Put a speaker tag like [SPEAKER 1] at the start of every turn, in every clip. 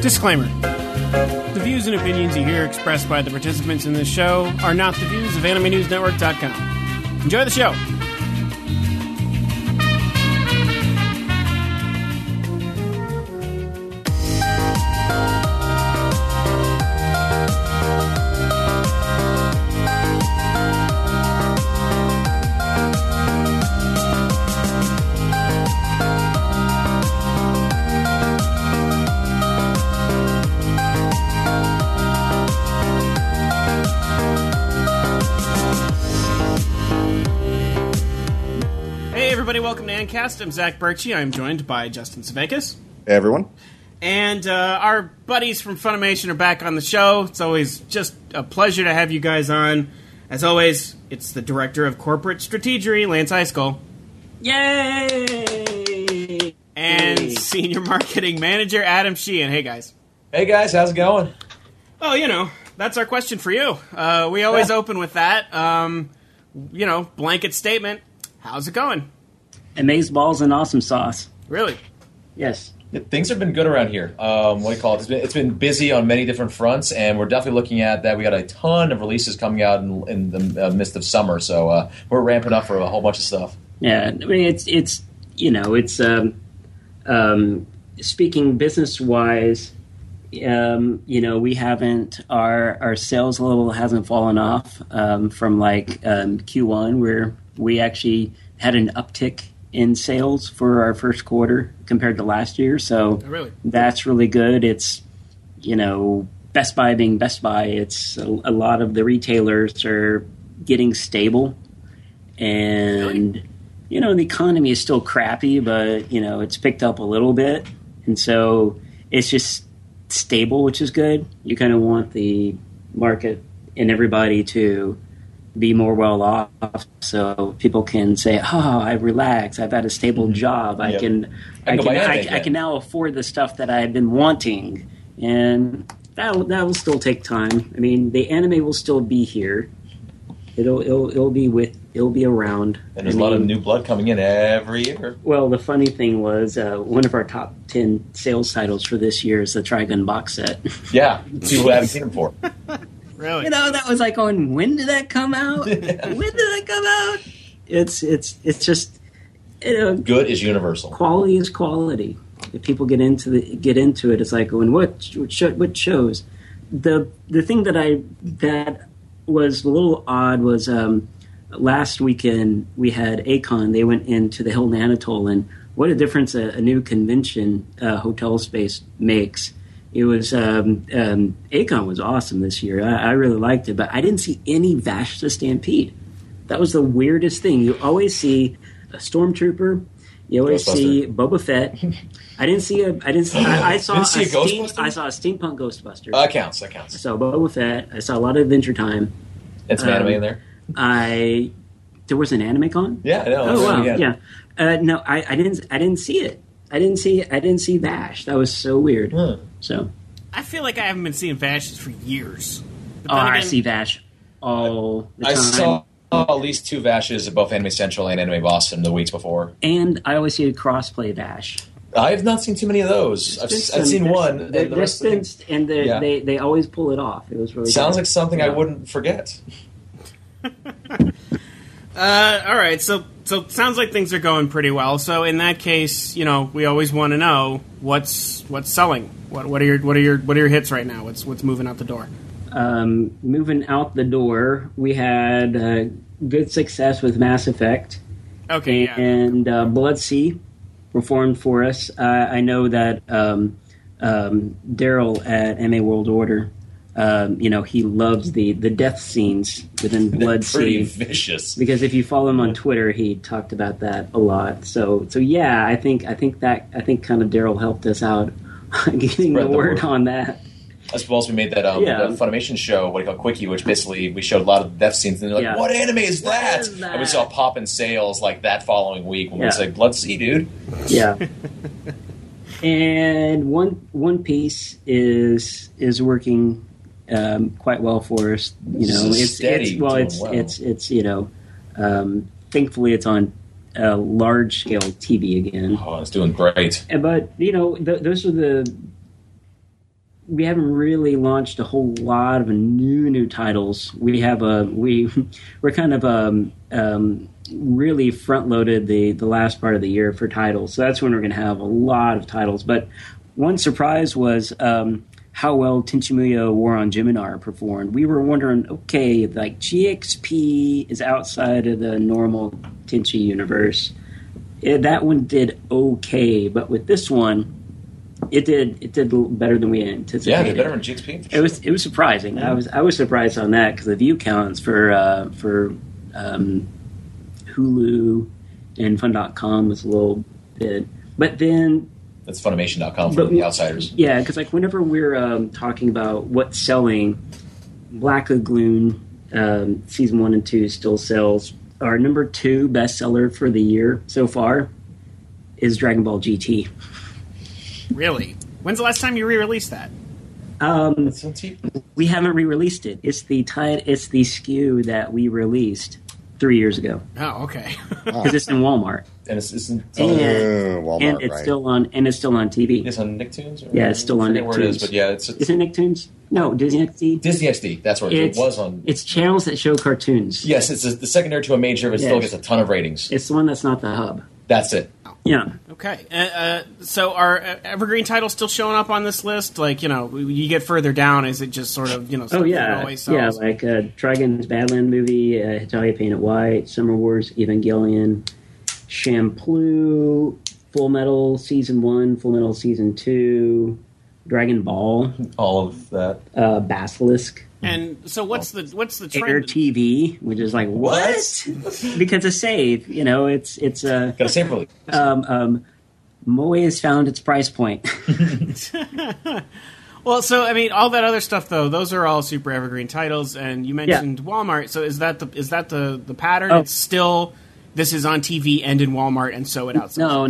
[SPEAKER 1] Disclaimer. The views and opinions you hear expressed by the participants in this show are not the views of AnimeNewsNetwork.com. Enjoy the show. Welcome to Ancast. I'm Zach Birchie. I'm joined by Justin Savakis.
[SPEAKER 2] Hey, everyone.
[SPEAKER 1] And our buddies from Funimation are back on the show. It's always just a pleasure to have you guys on. As always, it's the Director of Corporate Strategy, Lance Eiskel.
[SPEAKER 3] Yay!
[SPEAKER 1] And Senior Marketing Manager, Adam Sheehan. Hey, guys.
[SPEAKER 4] Hey, guys. How's it going?
[SPEAKER 1] Well, that's our question for you. We always open with that. Blanket statement. How's it going?
[SPEAKER 3] Amaze balls and awesome sauce.
[SPEAKER 1] Really?
[SPEAKER 3] Yes.
[SPEAKER 4] Yeah, things have been good around here. What do you call it? It's been busy on many different fronts, and we're definitely looking at that. We got a ton of releases coming out in the midst of summer, so we're ramping up for a whole bunch of stuff.
[SPEAKER 3] Yeah, I mean, it's speaking business wise, we haven't our sales level hasn't fallen off from Q1 where we actually had an uptick in sales for our first quarter compared to last year, so that's really good. It's, Best Buy being Best Buy, it's a lot of the retailers are getting stable, and, the economy is still crappy, but, it's picked up a little bit, and so it's just stable, which is good. You kind of want the market and everybody to be more well off, so people can say, "Oh, I relax. I've had a stable job. I can now afford the stuff that I've been wanting," and that will still take time. I mean, the anime will still be here. It'll be around.
[SPEAKER 4] And there's a lot of new blood coming in every year.
[SPEAKER 3] Well, the funny thing was one of our top 10 sales titles for this year is the Trigun box set.
[SPEAKER 4] Yeah, people haven't seen them before.
[SPEAKER 1] Really?
[SPEAKER 3] That was like going, when did that come out? When did that come out? It's just
[SPEAKER 4] good is universal.
[SPEAKER 3] Quality is quality. If people get into it, it's like going, what shows? The thing that was a little odd was last weekend we had Akon. They went into the Hilton Anatole, and what a difference a new convention hotel space makes. It was Akon was awesome this year. I really liked it, but I didn't see any Vash the Stampede. That was the weirdest thing. You always see a stormtrooper. You always see Boba Fett. I saw a steampunk Ghostbusters.
[SPEAKER 4] Counts.
[SPEAKER 3] I saw Boba Fett. I saw a lot of Adventure Time.
[SPEAKER 4] It's an anime in there.
[SPEAKER 3] There was an anime con?
[SPEAKER 4] Yeah, I know.
[SPEAKER 3] Oh wow, yeah. No, I didn't see it. I didn't see Vash. That was so weird. So
[SPEAKER 1] I feel like I haven't been seeing Vashes for years.
[SPEAKER 3] I see Vash all the time.
[SPEAKER 4] I saw at least 2 Vashes at both Anime Central and Anime Boston the weeks before.
[SPEAKER 3] And I always see a crossplay Vash.
[SPEAKER 4] I have not seen too many of those. I've seen one.
[SPEAKER 3] They always pull it off. It was really
[SPEAKER 4] sounds
[SPEAKER 3] good.
[SPEAKER 4] Like something I wouldn't forget.
[SPEAKER 1] All right, so sounds like things are going pretty well. So in that case, we always want to know what's selling. What are your hits right now? What's moving out the door?
[SPEAKER 3] Moving out the door, we had good success with Mass Effect.
[SPEAKER 1] Okay, yeah.
[SPEAKER 3] And Blood-C performed for us. I know that Daryl at MA World Order, he loves the death scenes within Blood-C.
[SPEAKER 4] Pretty vicious.
[SPEAKER 3] Because if you follow him on Twitter, he talked about that a lot. So yeah, I think kind of Daryl helped us out getting the word on that.
[SPEAKER 4] I suppose we made that the Funimation show, Quickie, which basically we showed a lot of death scenes, and they're like, "What anime is that?" And we saw a pop in sales like that following week when we said, "Blood-C, dude."
[SPEAKER 3] Yeah. And One Piece is working quite well for us. Thankfully it's on large scale TV again.
[SPEAKER 4] Oh, it's doing great.
[SPEAKER 3] But those are the we haven't really launched a whole lot of new titles. We're kind of really front loaded the last part of the year for titles. So that's when we're going to have a lot of titles. But one surprise was how well Tenchi Muyo War on Geminar performed. We were wondering, okay, like GXP is outside of the normal Tenchi universe. That one did okay, but with this one, it did better than we anticipated.
[SPEAKER 4] Yeah, it did better than GXP.
[SPEAKER 3] Sure. It was surprising. Mm-hmm. I was surprised on that because the view counts for Hulu and Fun.com was a little bit, but then
[SPEAKER 4] that's Funimation.com for the outsiders.
[SPEAKER 3] Yeah, because like whenever we're talking about what's selling, Black Lagoon season 1 and 2 still sells. Our number 2 bestseller for the year so far is Dragon Ball GT.
[SPEAKER 1] Really? When's the last time you re-released that?
[SPEAKER 3] We haven't re-released it. It's the SKU that we released 3 years ago.
[SPEAKER 1] Oh, okay.
[SPEAKER 3] Because it's in Walmart.
[SPEAKER 4] And it's in
[SPEAKER 3] Walmart, and it's still on. And it's still on TV.
[SPEAKER 4] It's on Nicktoons.
[SPEAKER 3] Yeah, it's still on Nicktoons.
[SPEAKER 4] Where it is, but yeah, it's
[SPEAKER 3] is it Nicktoons? No, Disney XD.
[SPEAKER 4] Disney XD. That's where it was on.
[SPEAKER 3] It's channels that show cartoons.
[SPEAKER 4] Yes, it's the secondary to a major, but it still gets a ton of ratings.
[SPEAKER 3] It's the one that's not the hub.
[SPEAKER 4] That's it.
[SPEAKER 3] Yeah.
[SPEAKER 1] Okay. So are evergreen titles still showing up on this list? Like, you get further down, is it just sort of,
[SPEAKER 3] Oh, yeah. Yeah, like Dragon's Badland movie, Hitalia Painted White, Summer Wars, Evangelion, Shampoo, Full Metal Season 1, Full Metal Season 2, Dragon Ball.
[SPEAKER 4] All of that.
[SPEAKER 3] Basilisk.
[SPEAKER 1] And so what's the trend?
[SPEAKER 3] Air TV, which is like, what? Because a save, it's
[SPEAKER 4] got a save release.
[SPEAKER 3] Moe has found its price point.
[SPEAKER 1] Well, so I mean, all that other stuff though, those are all super evergreen titles, and you mentioned Walmart. So is that the pattern?
[SPEAKER 3] Oh.
[SPEAKER 1] It's still this is on TV and in Walmart, and so it outside.
[SPEAKER 3] No.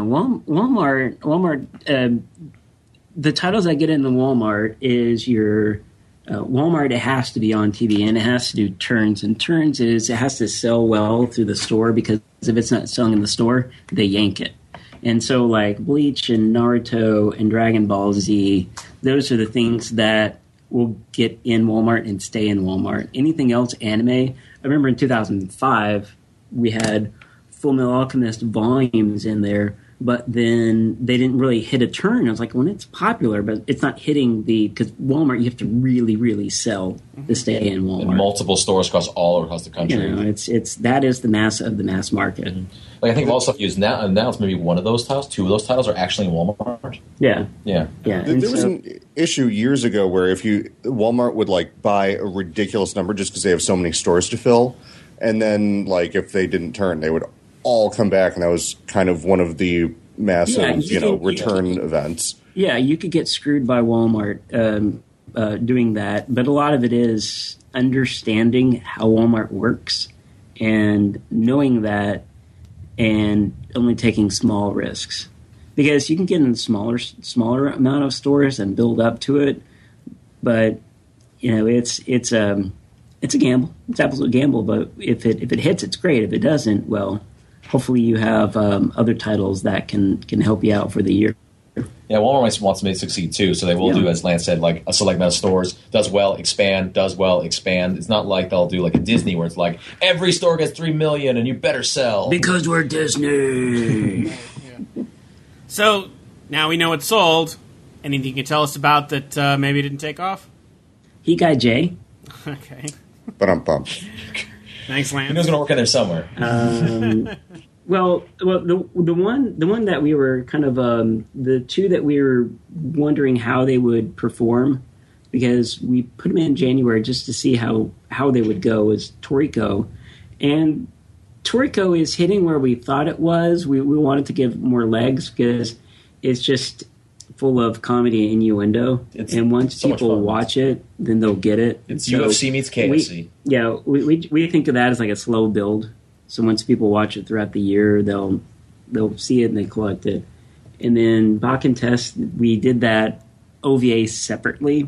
[SPEAKER 3] Walmart. The titles I get in the Walmart is your. Walmart, it has to be on TV, and it has to do turns. And turns is it has to sell well through the store, because if it's not selling in the store, they yank it. And so like Bleach and Naruto and Dragon Ball Z, those are the things that will get in Walmart and stay in Walmart. Anything else anime, I remember in 2005, we had Full Metal Alchemist volumes in there, but then they didn't really hit a turn. I was like, well, it's popular, but it's not hitting because Walmart, you have to really, really sell to stay in Walmart.
[SPEAKER 4] In multiple stores all across the country.
[SPEAKER 3] That is the mass of the mass market. Mm-hmm.
[SPEAKER 4] Like I think all stuff used now it's maybe one of those titles. 2 of those titles are actually in Walmart.
[SPEAKER 3] Yeah.
[SPEAKER 2] There was an issue years ago where Walmart would like buy a ridiculous number just because they have so many stores to fill, and then like if they didn't turn, they would all come back, and that was kind of one of the massive, return events. Yeah,
[SPEAKER 3] you could get screwed by Walmart doing that, but a lot of it is understanding how Walmart works and knowing that, and only taking small risks, because you can get in a smaller amount of stores and build up to it, but it's a gamble. It's an absolute gamble. But if it hits, it's great. If it doesn't, well, hopefully you have other titles that can help you out for the year.
[SPEAKER 4] Yeah, Walmart wants to make it succeed too, so they will do, as Lance said, like a select amount of stores, does well, expand. It's not like they'll do like a Disney where it's like, every store gets 3 million and you better sell.
[SPEAKER 3] Because we're Disney.
[SPEAKER 1] So, now we know it's sold. Anything you can tell us about that maybe didn't take off?
[SPEAKER 3] Hikai J.
[SPEAKER 1] Okay.
[SPEAKER 2] Ba-dum-bum.
[SPEAKER 1] Thanks, Lance.
[SPEAKER 4] He knows going to work in there somewhere.
[SPEAKER 3] Well, the one that we were kind of the 2 that we were wondering how they would perform, because we put them in January just to see how they would go, was Toriko, and Toriko is hitting where we thought it was. We wanted to give more legs because it's just full of comedy and innuendo, and once people watch it, then they'll get it.
[SPEAKER 4] It's UFC meets KFC.
[SPEAKER 3] We think of that as like a slow build. So once people watch it throughout the year, they'll see it and they collect it. And then Bakken Test, we did that OVA separately,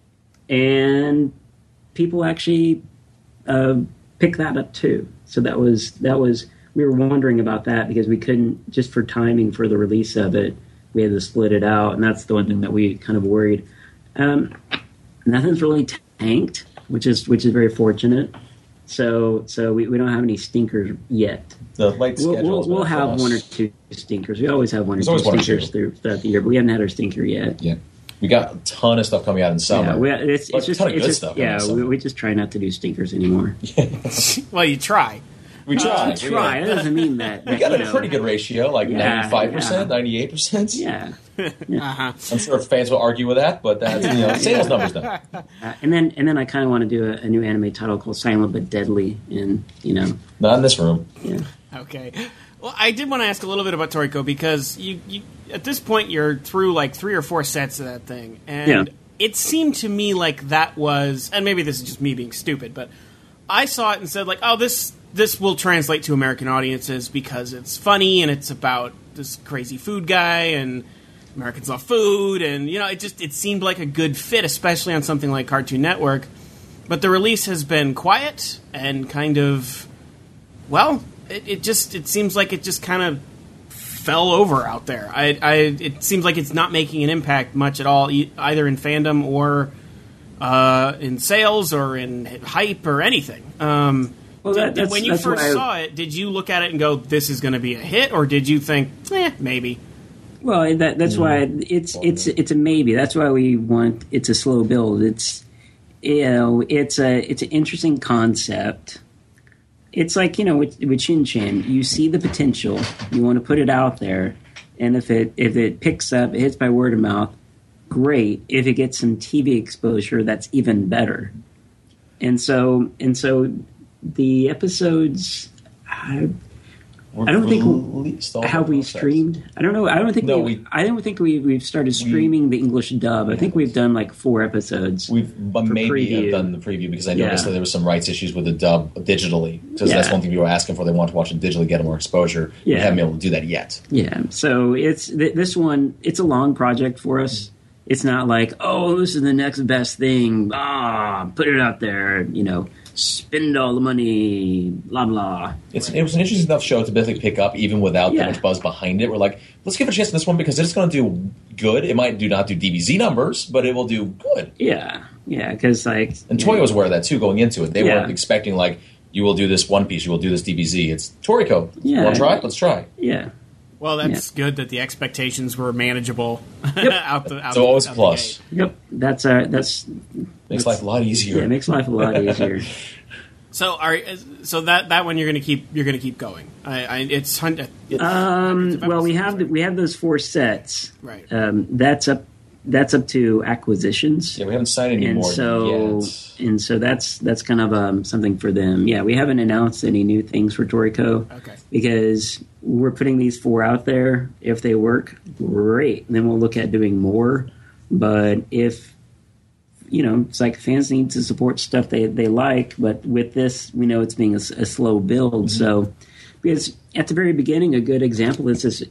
[SPEAKER 3] and people actually picked that up too. So that was we were wondering about that because we couldn't, just for timing for the release of it, we had to split it out, and that's the one thing that we kind of worried. Nothing's really tanked, which is very fortunate. So we don't have any stinkers yet.
[SPEAKER 4] The light schedule.
[SPEAKER 3] We'll have one or two stinkers. We always have one or two stinkers throughout the year, but we haven't had our stinker yet.
[SPEAKER 4] Yeah. We got a ton of stuff coming out in summer.
[SPEAKER 3] Yeah, it's just
[SPEAKER 4] a ton of good stuff.
[SPEAKER 3] Yeah, we just try not to do stinkers anymore.
[SPEAKER 1] Well, you try.
[SPEAKER 4] We try.
[SPEAKER 3] That doesn't mean that
[SPEAKER 4] we got a pretty good ratio, like 95%, 98%.
[SPEAKER 3] Yeah.
[SPEAKER 4] I'm sure fans will argue with that, but that's sales numbers now.
[SPEAKER 3] And then I kind of want to do a new anime title called Silent but Deadly, and
[SPEAKER 4] not in this room.
[SPEAKER 3] Yeah.
[SPEAKER 1] Okay. Well, I did want to ask a little bit about Toriko because you at this point you're through like 3 or 4 sets of that thing, and it seemed to me like that was, and maybe this is just me being stupid, but I saw it and said like, oh, this will translate to American audiences because it's funny and it's about this crazy food guy and Americans love food, and it seemed like a good fit, especially on something like Cartoon Network. But the release has been quiet and kind of, well, it seems like it just kind of fell over out there. It seems like it's not making an impact much at all, either in fandom or in sales or in hype or anything. When you first saw it, did you look at it and go, "This is going to be a hit," or did you think, maybe?
[SPEAKER 3] Well, that's why it's a maybe. That's why we want it's a slow build. It's it's an interesting concept. It's like with Shin Chan, you see the potential, you want to put it out there, and if it picks up, it hits by word of mouth, great. If it gets some TV exposure, that's even better. And so the episodes, I don't think how we streamed. I don't know. I don't think we've started streaming the English dub. I think we've done like 4 episodes.
[SPEAKER 4] We've maybe have done the preview because I noticed that there was some rights issues with the dub digitally. Because that's one thing people were asking for. They want to watch it digitally, get more exposure. We haven't been able to do that yet.
[SPEAKER 3] Yeah. So it's this one. It's a long project for us. It's not like, oh, this is the next best thing. Put it out there. Spend all the money, blah, blah.
[SPEAKER 4] It was an interesting enough show to basically pick up even without that much buzz behind it. We're like, let's give it a chance to this one because it's going to do good. It might not do DBZ numbers, but it will do good.
[SPEAKER 3] Yeah, because
[SPEAKER 4] And Toei was aware of that too going into it. They weren't expecting like, you will do this One Piece, you will do this DBZ. It's Toriko.
[SPEAKER 3] Yeah.
[SPEAKER 4] Want to try? Let's try.
[SPEAKER 3] Yeah.
[SPEAKER 1] Well, that's good that the expectations were manageable.
[SPEAKER 3] Yep.
[SPEAKER 4] So always a plus.
[SPEAKER 3] Yep. That's
[SPEAKER 4] makes life a lot easier.
[SPEAKER 3] Yeah, it makes life a lot easier.
[SPEAKER 1] So that one you're going to keep going.
[SPEAKER 3] Well, we have those 4 sets.
[SPEAKER 1] Right.
[SPEAKER 3] That's up to acquisitions.
[SPEAKER 4] Yeah, we haven't signed any more yet.
[SPEAKER 3] And so that's kind of something for them. Yeah, we haven't announced any new things for Toriko.
[SPEAKER 1] Okay.
[SPEAKER 3] Because we're putting these 4 out there. If they work, great. Then we'll look at doing more. But if it's like fans need to support stuff they like, but with this, we know it's being a slow build. Mm-hmm. So, because at the very beginning, a good example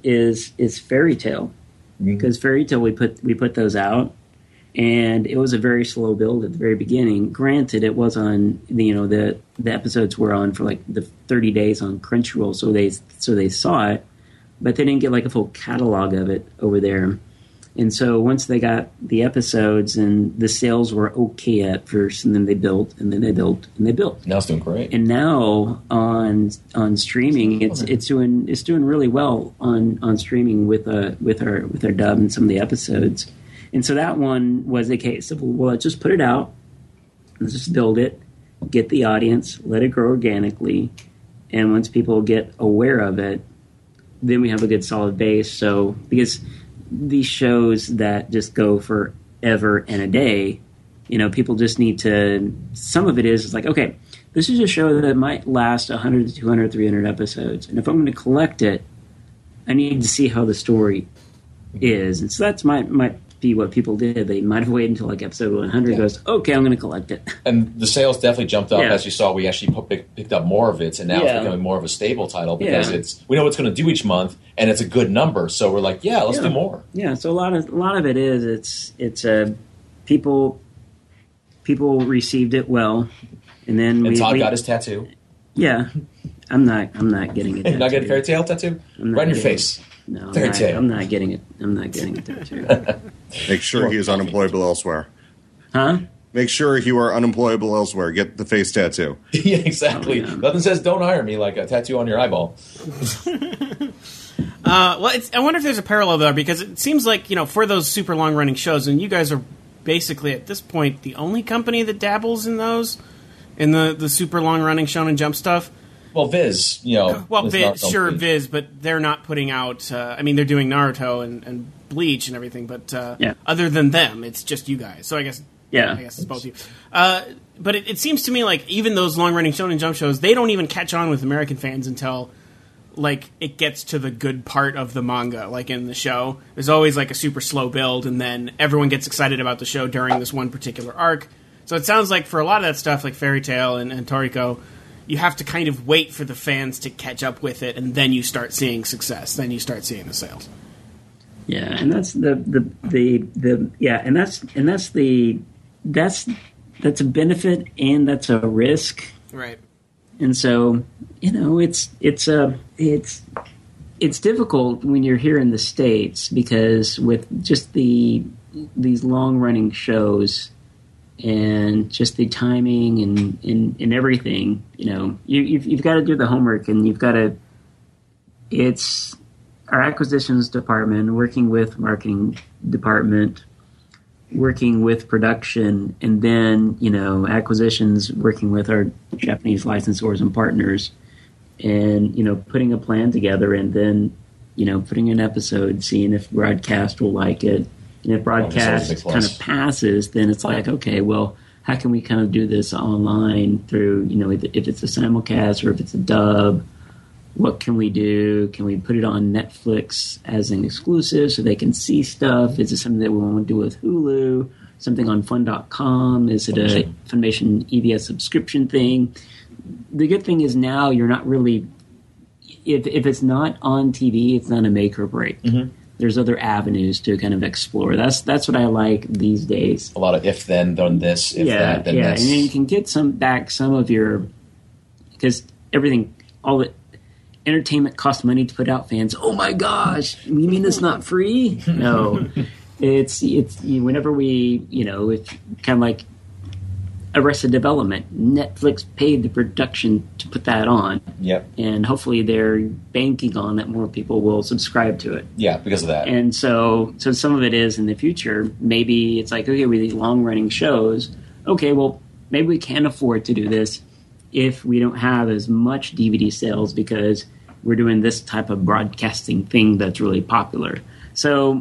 [SPEAKER 3] is Fairy Tail, because Fairy Tail we put those out, and it was a very slow build at the very beginning. Granted, it was on the episodes were on for like the 30 days on Crunchyroll, so they saw it, but they didn't get like a full catalog of it over there. And so once they got the episodes and the sales were okay at first, and then they built, and then they built, and they built.
[SPEAKER 4] Now it's doing great.
[SPEAKER 3] And now on streaming, it's doing really well on streaming with our dub and some of the episodes. And so that one was the case of, well, let's just put it out, let's just build it, get the audience, let it grow organically, and once people get aware of it, then we have a good solid base. So because these shows that just go forever and a day, people just need to, some of it is like, okay, this is a show that might last 100 to 200, 300 episodes. And if I'm going to collect it, I need to see how the story is. And so that's might be what people did. They might have waited until like episode 100 goes, okay, I'm going to collect it.
[SPEAKER 4] And the sales definitely jumped up. As you saw, we actually picked up more of it, and now it's becoming more of a stable title because we know what it's going to do each month, and it's a good number. So we're like, let's do more. Yeah,
[SPEAKER 3] so a lot of it is it's people received it well, and then
[SPEAKER 4] Todd got his tattoo.
[SPEAKER 3] Yeah, I'm not getting it.
[SPEAKER 4] You're not getting a Fairy Tail tattoo? Right in your face.
[SPEAKER 3] No, I'm not getting it. I'm not getting a tattoo.
[SPEAKER 2] Make sure he is unemployable elsewhere.
[SPEAKER 3] Huh?
[SPEAKER 2] Make sure you are unemployable elsewhere. Get the face tattoo.
[SPEAKER 4] Yeah, exactly.
[SPEAKER 3] Oh, yeah.
[SPEAKER 4] Nothing says don't hire me like a tattoo on your eyeball.
[SPEAKER 1] Well, I wonder if there's a parallel there, because it seems like, for those super long-running shows, and you guys are basically, at this point, the only company that dabbles in those, in the super long-running Shonen Jump stuff.
[SPEAKER 4] Well, Viz,
[SPEAKER 1] Well,
[SPEAKER 4] is not
[SPEAKER 1] Viz, but they're not putting out, they're doing Naruto and Bleach and everything, but other than them, it's just you guys. So I guess it's both of you. But it seems to me like even those long-running Shonen Jump shows, they don't even catch on with American fans until, like, it gets to the good part of the manga, like in the show. There's always, like, a super slow build, and then everyone gets excited about the show during this one particular arc. So it sounds like for a lot of that stuff, like Fairy Tail and Toriko, you have to kind of wait for the fans to catch up with it, and then you start seeing success. Then you start seeing the sales.
[SPEAKER 3] Yeah, and that's that's a benefit and that's a risk.
[SPEAKER 1] Right.
[SPEAKER 3] And so, it's difficult when you're here in the States, because with just these long running shows and just the timing and everything, you've got to do the homework, and you've got to. It's our acquisitions department working with marketing department, working with production, and then, acquisitions working with our Japanese licensors and partners, and, putting a plan together, and then, putting an episode, seeing if broadcast will like it. And if broadcast kind of passes, then it's like, okay, well, how can we kind of do this online through, if it's a simulcast or if it's a dub, what can we do? Can we put it on Netflix as an exclusive so they can see stuff? Is it something that we want to do with Hulu? Something on Fun.com? Is it a Funimation EVS subscription thing? The good thing is now you're not really... If it's not on TV, it's not a make or break. Mm-hmm. There's other avenues to kind of explore. That's what I like these days.
[SPEAKER 4] A lot of if then, then this, if that, then this.
[SPEAKER 3] And then you can get some of your... Because everything... all the entertainment costs money to put out. Fans, oh my gosh, you mean it's not free? No, it's whenever we, it's kind of like Arrested Development. Netflix paid the production to put that on.
[SPEAKER 4] Yep. And
[SPEAKER 3] hopefully they're banking on that more people will subscribe to it.
[SPEAKER 4] Yeah, because of that.
[SPEAKER 3] And so some of it is in the future. Maybe it's like, okay, with these long running shows, okay, well, maybe we can afford to do this if we don't have as much DVD sales because we're doing this type of broadcasting thing that's really popular. So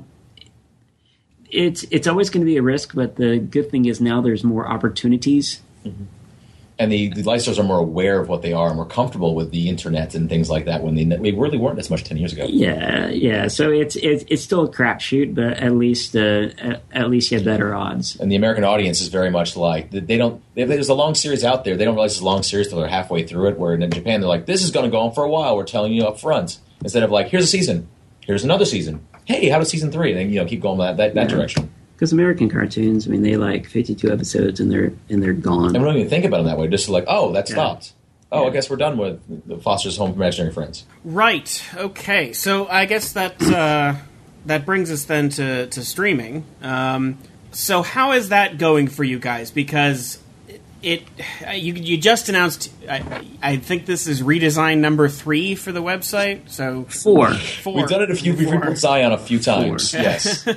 [SPEAKER 3] it's always going to be a risk, but the good thing is now there's more opportunities.
[SPEAKER 4] Mm-hmm. And the licensors are more aware of what they are and more comfortable with the internet and things like that when we really weren't as much 10 years ago.
[SPEAKER 3] Yeah. So it's still a crapshoot, but at least you have better odds.
[SPEAKER 4] And the American audience is very much like if there's a long series out there, they don't realize it's a long series till they're halfway through it. Where in Japan they're like, this is going to go on for a while. We're telling you up front instead of like, here's a season, here's another season. Hey, how does season 3? And then keep going that direction.
[SPEAKER 3] Because American cartoons, they like 52 episodes and they're gone.
[SPEAKER 4] And we don't even think about them that way. Just like, oh, that stopped. Oh, I guess we're done with the Foster's Home for Imaginary Friends.
[SPEAKER 1] Right. Okay. So I guess that brings us then to streaming. So how is that going for you guys? Because you just announced. I think this is redesign number 3 for the website. So
[SPEAKER 3] 4.
[SPEAKER 4] We've done it we've rebuilt Zion a few times. 4. Yes.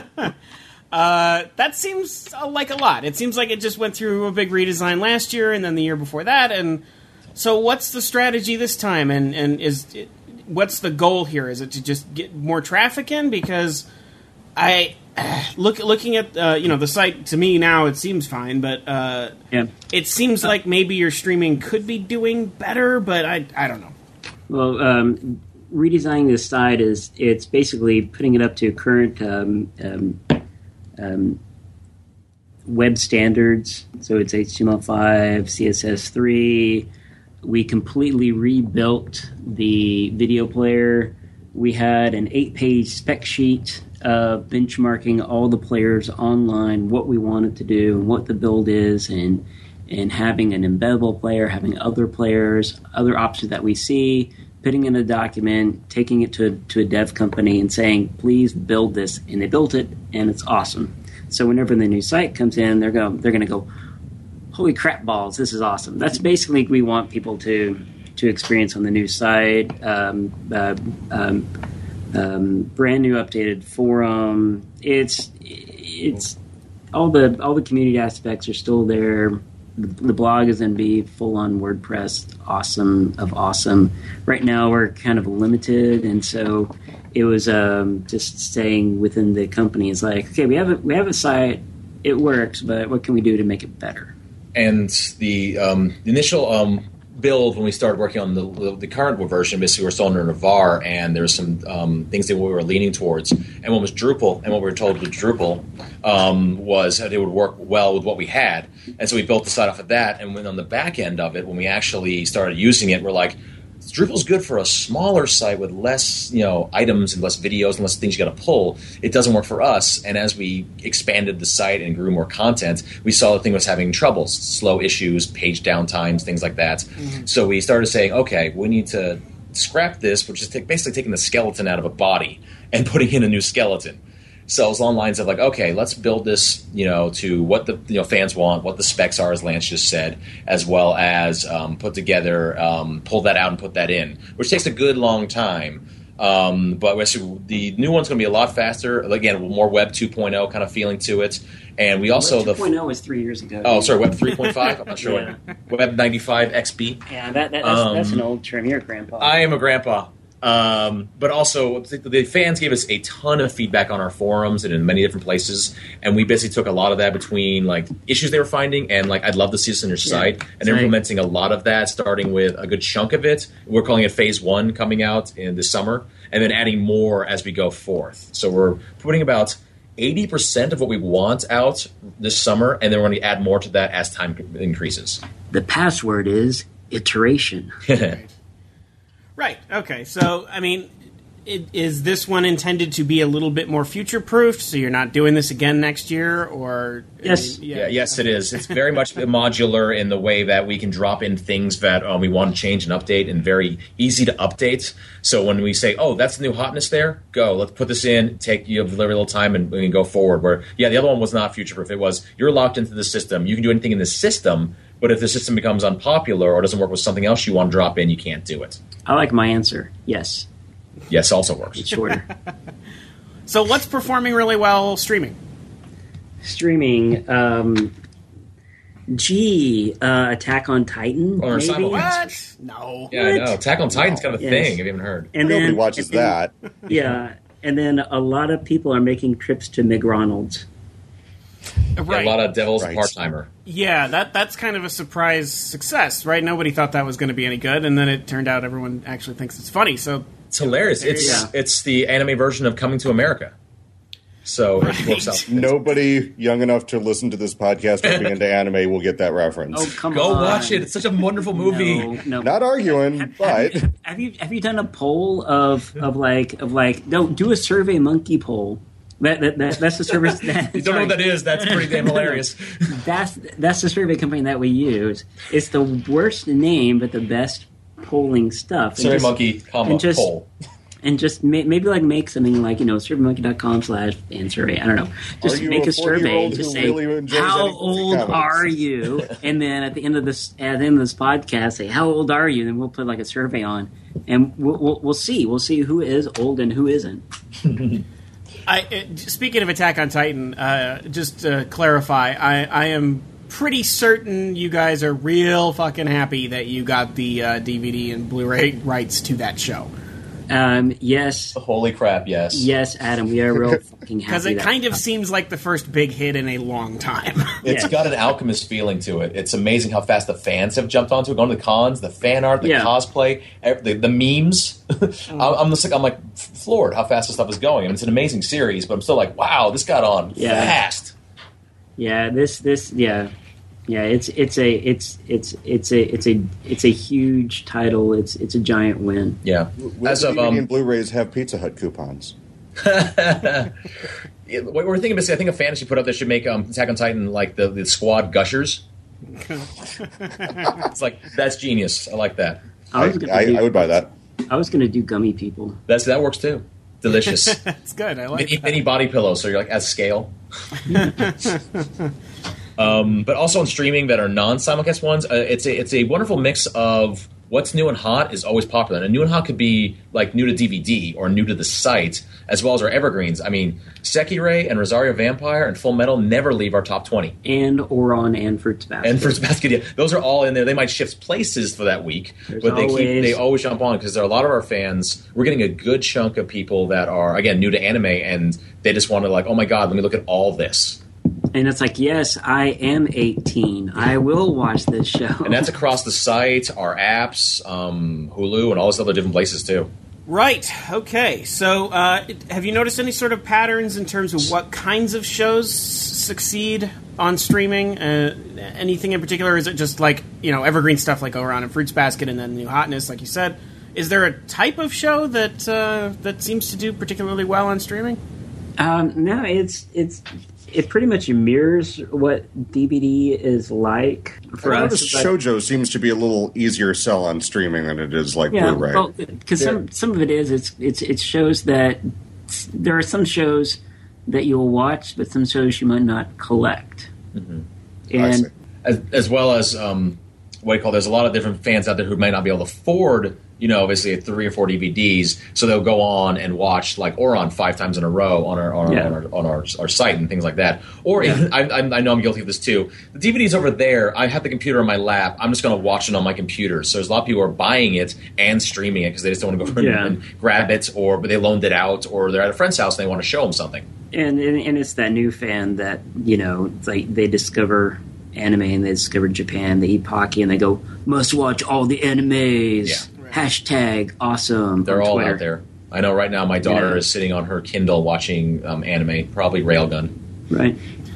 [SPEAKER 1] That seems like a lot. It seems like it just went through a big redesign last year and then the year before that. And so what's the strategy this time? And what's the goal here? Is it to just get more traffic in? Because looking at the site, to me now it seems fine, but it seems like maybe your streaming could be doing better, but I don't know.
[SPEAKER 3] Well, redesigning this site it's basically putting it up to current web standards. So it's HTML5, CSS3. We completely rebuilt the video player. We had an 8-page spec sheet benchmarking all the players online, what we wanted to do, and what the build is, and having an embeddable player, having other players, other options that we see, putting in a document, taking it to a dev company and saying, please build this. And they built it, and it's awesome. So whenever the new site comes in, they're going to go, holy crap balls, this is awesome. That's basically what we want people to experience on the new site. Brand new updated forum. It's all the community aspects are still there. The blog is going to be full on WordPress, awesome. Right now we're kind of limited, and so it was just staying within the company. It's like, okay, we have a site, it works, but what can we do to make it better?
[SPEAKER 4] And the initial build, when we started working on the current version, basically we're still under Navarre, and there's some things that we were leaning towards. And one was Drupal, and what we were told with Drupal was that it would work well with what we had. And so we built the site off of that, and when on the back end of it, when we actually started using it, we're like, Drupal's good for a smaller site with less, items and less videos and less things you got to pull. It doesn't work for us. And as we expanded the site and grew more content, we saw the thing was having troubles, slow issues, page downtimes, things like that. Mm-hmm. So we started saying, okay, we need to scrap this, which is basically taking the skeleton out of a body and putting in a new skeleton. So it was along the lines of like, okay, let's build this, to what the fans want, what the specs are, as Lance just said, as well as put together, pull that out and put that in, which takes a good long time. But the new one's going to be a lot faster. Again, more Web 2.0 kind of feeling to it. And we also
[SPEAKER 3] Web 2.0 was 3 years ago.
[SPEAKER 4] Oh, sorry, Web 3.5. I'm not sure.
[SPEAKER 3] Yeah.
[SPEAKER 4] Web 95 XP.
[SPEAKER 3] Yeah, that's an old term. You're a grandpa.
[SPEAKER 4] I am a grandpa. But also, the fans gave us a ton of feedback on our forums and in many different places, and we basically took a lot of that between like issues they were finding and like I'd love to see this on your site, and implementing a lot of that, starting with a good chunk of it. We're calling it Phase 1 coming out in the summer, and then adding more as we go forth. So we're putting about 80% of what we want out this summer, and then we're going to add more to that as time increases.
[SPEAKER 3] The password is iteration.
[SPEAKER 1] Right. Okay. So, I mean, is this one intended to be a little bit more future-proofed, so you're not doing this again next year? Or
[SPEAKER 3] yes.
[SPEAKER 4] Yes, it is. It's very much modular in the way that we can drop in things that we want to change and update, and very easy to update. So when we say, oh, that's the new hotness there, go. Let's put this in, you have a little time, and we can go forward. Where, the other one was not future-proof. It was, you're locked into the system. You can do anything in the system, but if the system becomes unpopular or doesn't work with something else you want to drop in, you can't do it.
[SPEAKER 3] I like my answer. Yes.
[SPEAKER 4] Yes also works.
[SPEAKER 3] It's shorter.
[SPEAKER 1] So what's performing really well streaming?
[SPEAKER 3] Attack on Titan.
[SPEAKER 4] Or
[SPEAKER 3] maybe?
[SPEAKER 1] What? No.
[SPEAKER 4] Yeah, I know. Attack on Titan's kind of a thing. Have you even heard?
[SPEAKER 3] And
[SPEAKER 2] Nobody watches that.
[SPEAKER 3] Yeah. And then a lot of people are making trips to McDonald's.
[SPEAKER 1] Right.
[SPEAKER 4] A lot of Devil's part-timer.
[SPEAKER 1] Yeah, that's kind of a surprise success, right? Nobody thought that was going to be any good, and then it turned out everyone actually thinks it's funny. So
[SPEAKER 4] it's hilarious. It's the anime version of Coming to America. So it works out.
[SPEAKER 2] Nobody young enough to listen to this podcast or be into anime will get that reference.
[SPEAKER 3] Oh, come on.
[SPEAKER 4] Go watch it. It's such a wonderful movie.
[SPEAKER 3] No.
[SPEAKER 2] Not arguing, but
[SPEAKER 3] have you done a poll of do a Survey Monkey poll? That's the service.
[SPEAKER 4] You don't know what that is. That's pretty damn hilarious.
[SPEAKER 3] That's the survey company that we use. It's the worst name, but the best polling stuff.
[SPEAKER 4] Survey Monkey, poll.
[SPEAKER 3] And just maybe make something like, surveymonkey.com/fan-survey. I don't know. Just make a survey. Just say, really how old are you? And then at the end of this podcast, say, how old are you? And then we'll put like a survey on, and we'll see. We'll see who is old and who isn't.
[SPEAKER 1] Speaking of Attack on Titan, just to clarify, I am pretty certain you guys are real fucking happy that you got the DVD and Blu-ray rights to that show.
[SPEAKER 3] Yes.
[SPEAKER 4] Holy crap, yes.
[SPEAKER 3] Yes, Adam, we are real fucking happy.
[SPEAKER 1] Because it kind of seems like the first big hit in a long time.
[SPEAKER 4] It's got an Alchemist feeling to it. It's amazing how fast the fans have jumped onto it, going to the cons, the fan art, the cosplay, the memes. I'm like floored how fast this stuff is going. I mean, it's an amazing series, but I'm still like, wow, this got on fast.
[SPEAKER 3] Yeah, it's a huge title. It's a giant win.
[SPEAKER 4] Yeah.
[SPEAKER 2] As of Blu-rays have Pizza Hut coupons.
[SPEAKER 4] What we're thinking, basically, I think a fantasy put up that should make Attack on Titan like the squad gushers. It's like, that's genius. I like that.
[SPEAKER 2] I would buy that.
[SPEAKER 3] I was going to do gummy people.
[SPEAKER 4] That works too. Delicious.
[SPEAKER 1] That's good. I like that.
[SPEAKER 4] Mini body pillows, so you're like as scale. But also on streaming that are non-simulcast ones, it's a wonderful mix of what's new and hot is always popular. And new and hot could be like new to DVD or new to the site, as well as our evergreens. I mean, Sekirei and Rosario Vampire and Full Metal never leave our top 20.
[SPEAKER 3] And Ouran and Fruits Basket.
[SPEAKER 4] And Fruits Basket, yeah. Those are all in there. They might shift places for that week, but they always jump on because there are a lot of our fans. We're getting a good chunk of people that are, again, new to anime, and they just want to like, oh my God, let me look at all this.
[SPEAKER 3] And it's like, yes, I am 18. I will watch this show.
[SPEAKER 4] And that's across the site, our apps, Hulu, and all those other different places, too.
[SPEAKER 1] Right. Okay. So have you noticed any sort of patterns in terms of what kinds of shows succeed on streaming? Anything in particular? Or is it just like, evergreen stuff like Ouran and Fruits Basket and then new hotness, like you said? Is there a type of show that that seems to do particularly well on streaming?
[SPEAKER 3] No, it pretty much mirrors what DVD is like for us.
[SPEAKER 2] Shoujo seems to be a little easier sell on streaming than it is like Blu-ray.
[SPEAKER 3] Well, because some of it is it shows that there are some shows that you'll watch, but some shows you might not collect.
[SPEAKER 4] Mm-hmm.
[SPEAKER 3] And
[SPEAKER 4] as well as there's a lot of different fans out there who might not be able to afford, obviously 3 or 4 DVDs, so they'll go on and watch like Ouran 5 times in a row on our site and things like that. Or even, I know I'm guilty of this too. The DVD's over there. I have the computer on my lap. I'm just going to watch it on my computer. So there's a lot of people who are buying it and streaming it because they just don't want to go and grab it, or they loaned it out, or they're at a friend's house and they want to show them something.
[SPEAKER 3] And it's that new fan that it's like they discover anime and they discover Japan, they eat Pocky and they go, must watch all the animes.
[SPEAKER 4] Yeah.
[SPEAKER 3] Hashtag awesome.
[SPEAKER 4] They're all
[SPEAKER 3] Twitter.
[SPEAKER 4] out there. I know right now my daughter is sitting on her Kindle watching anime, probably Railgun.
[SPEAKER 3] Right.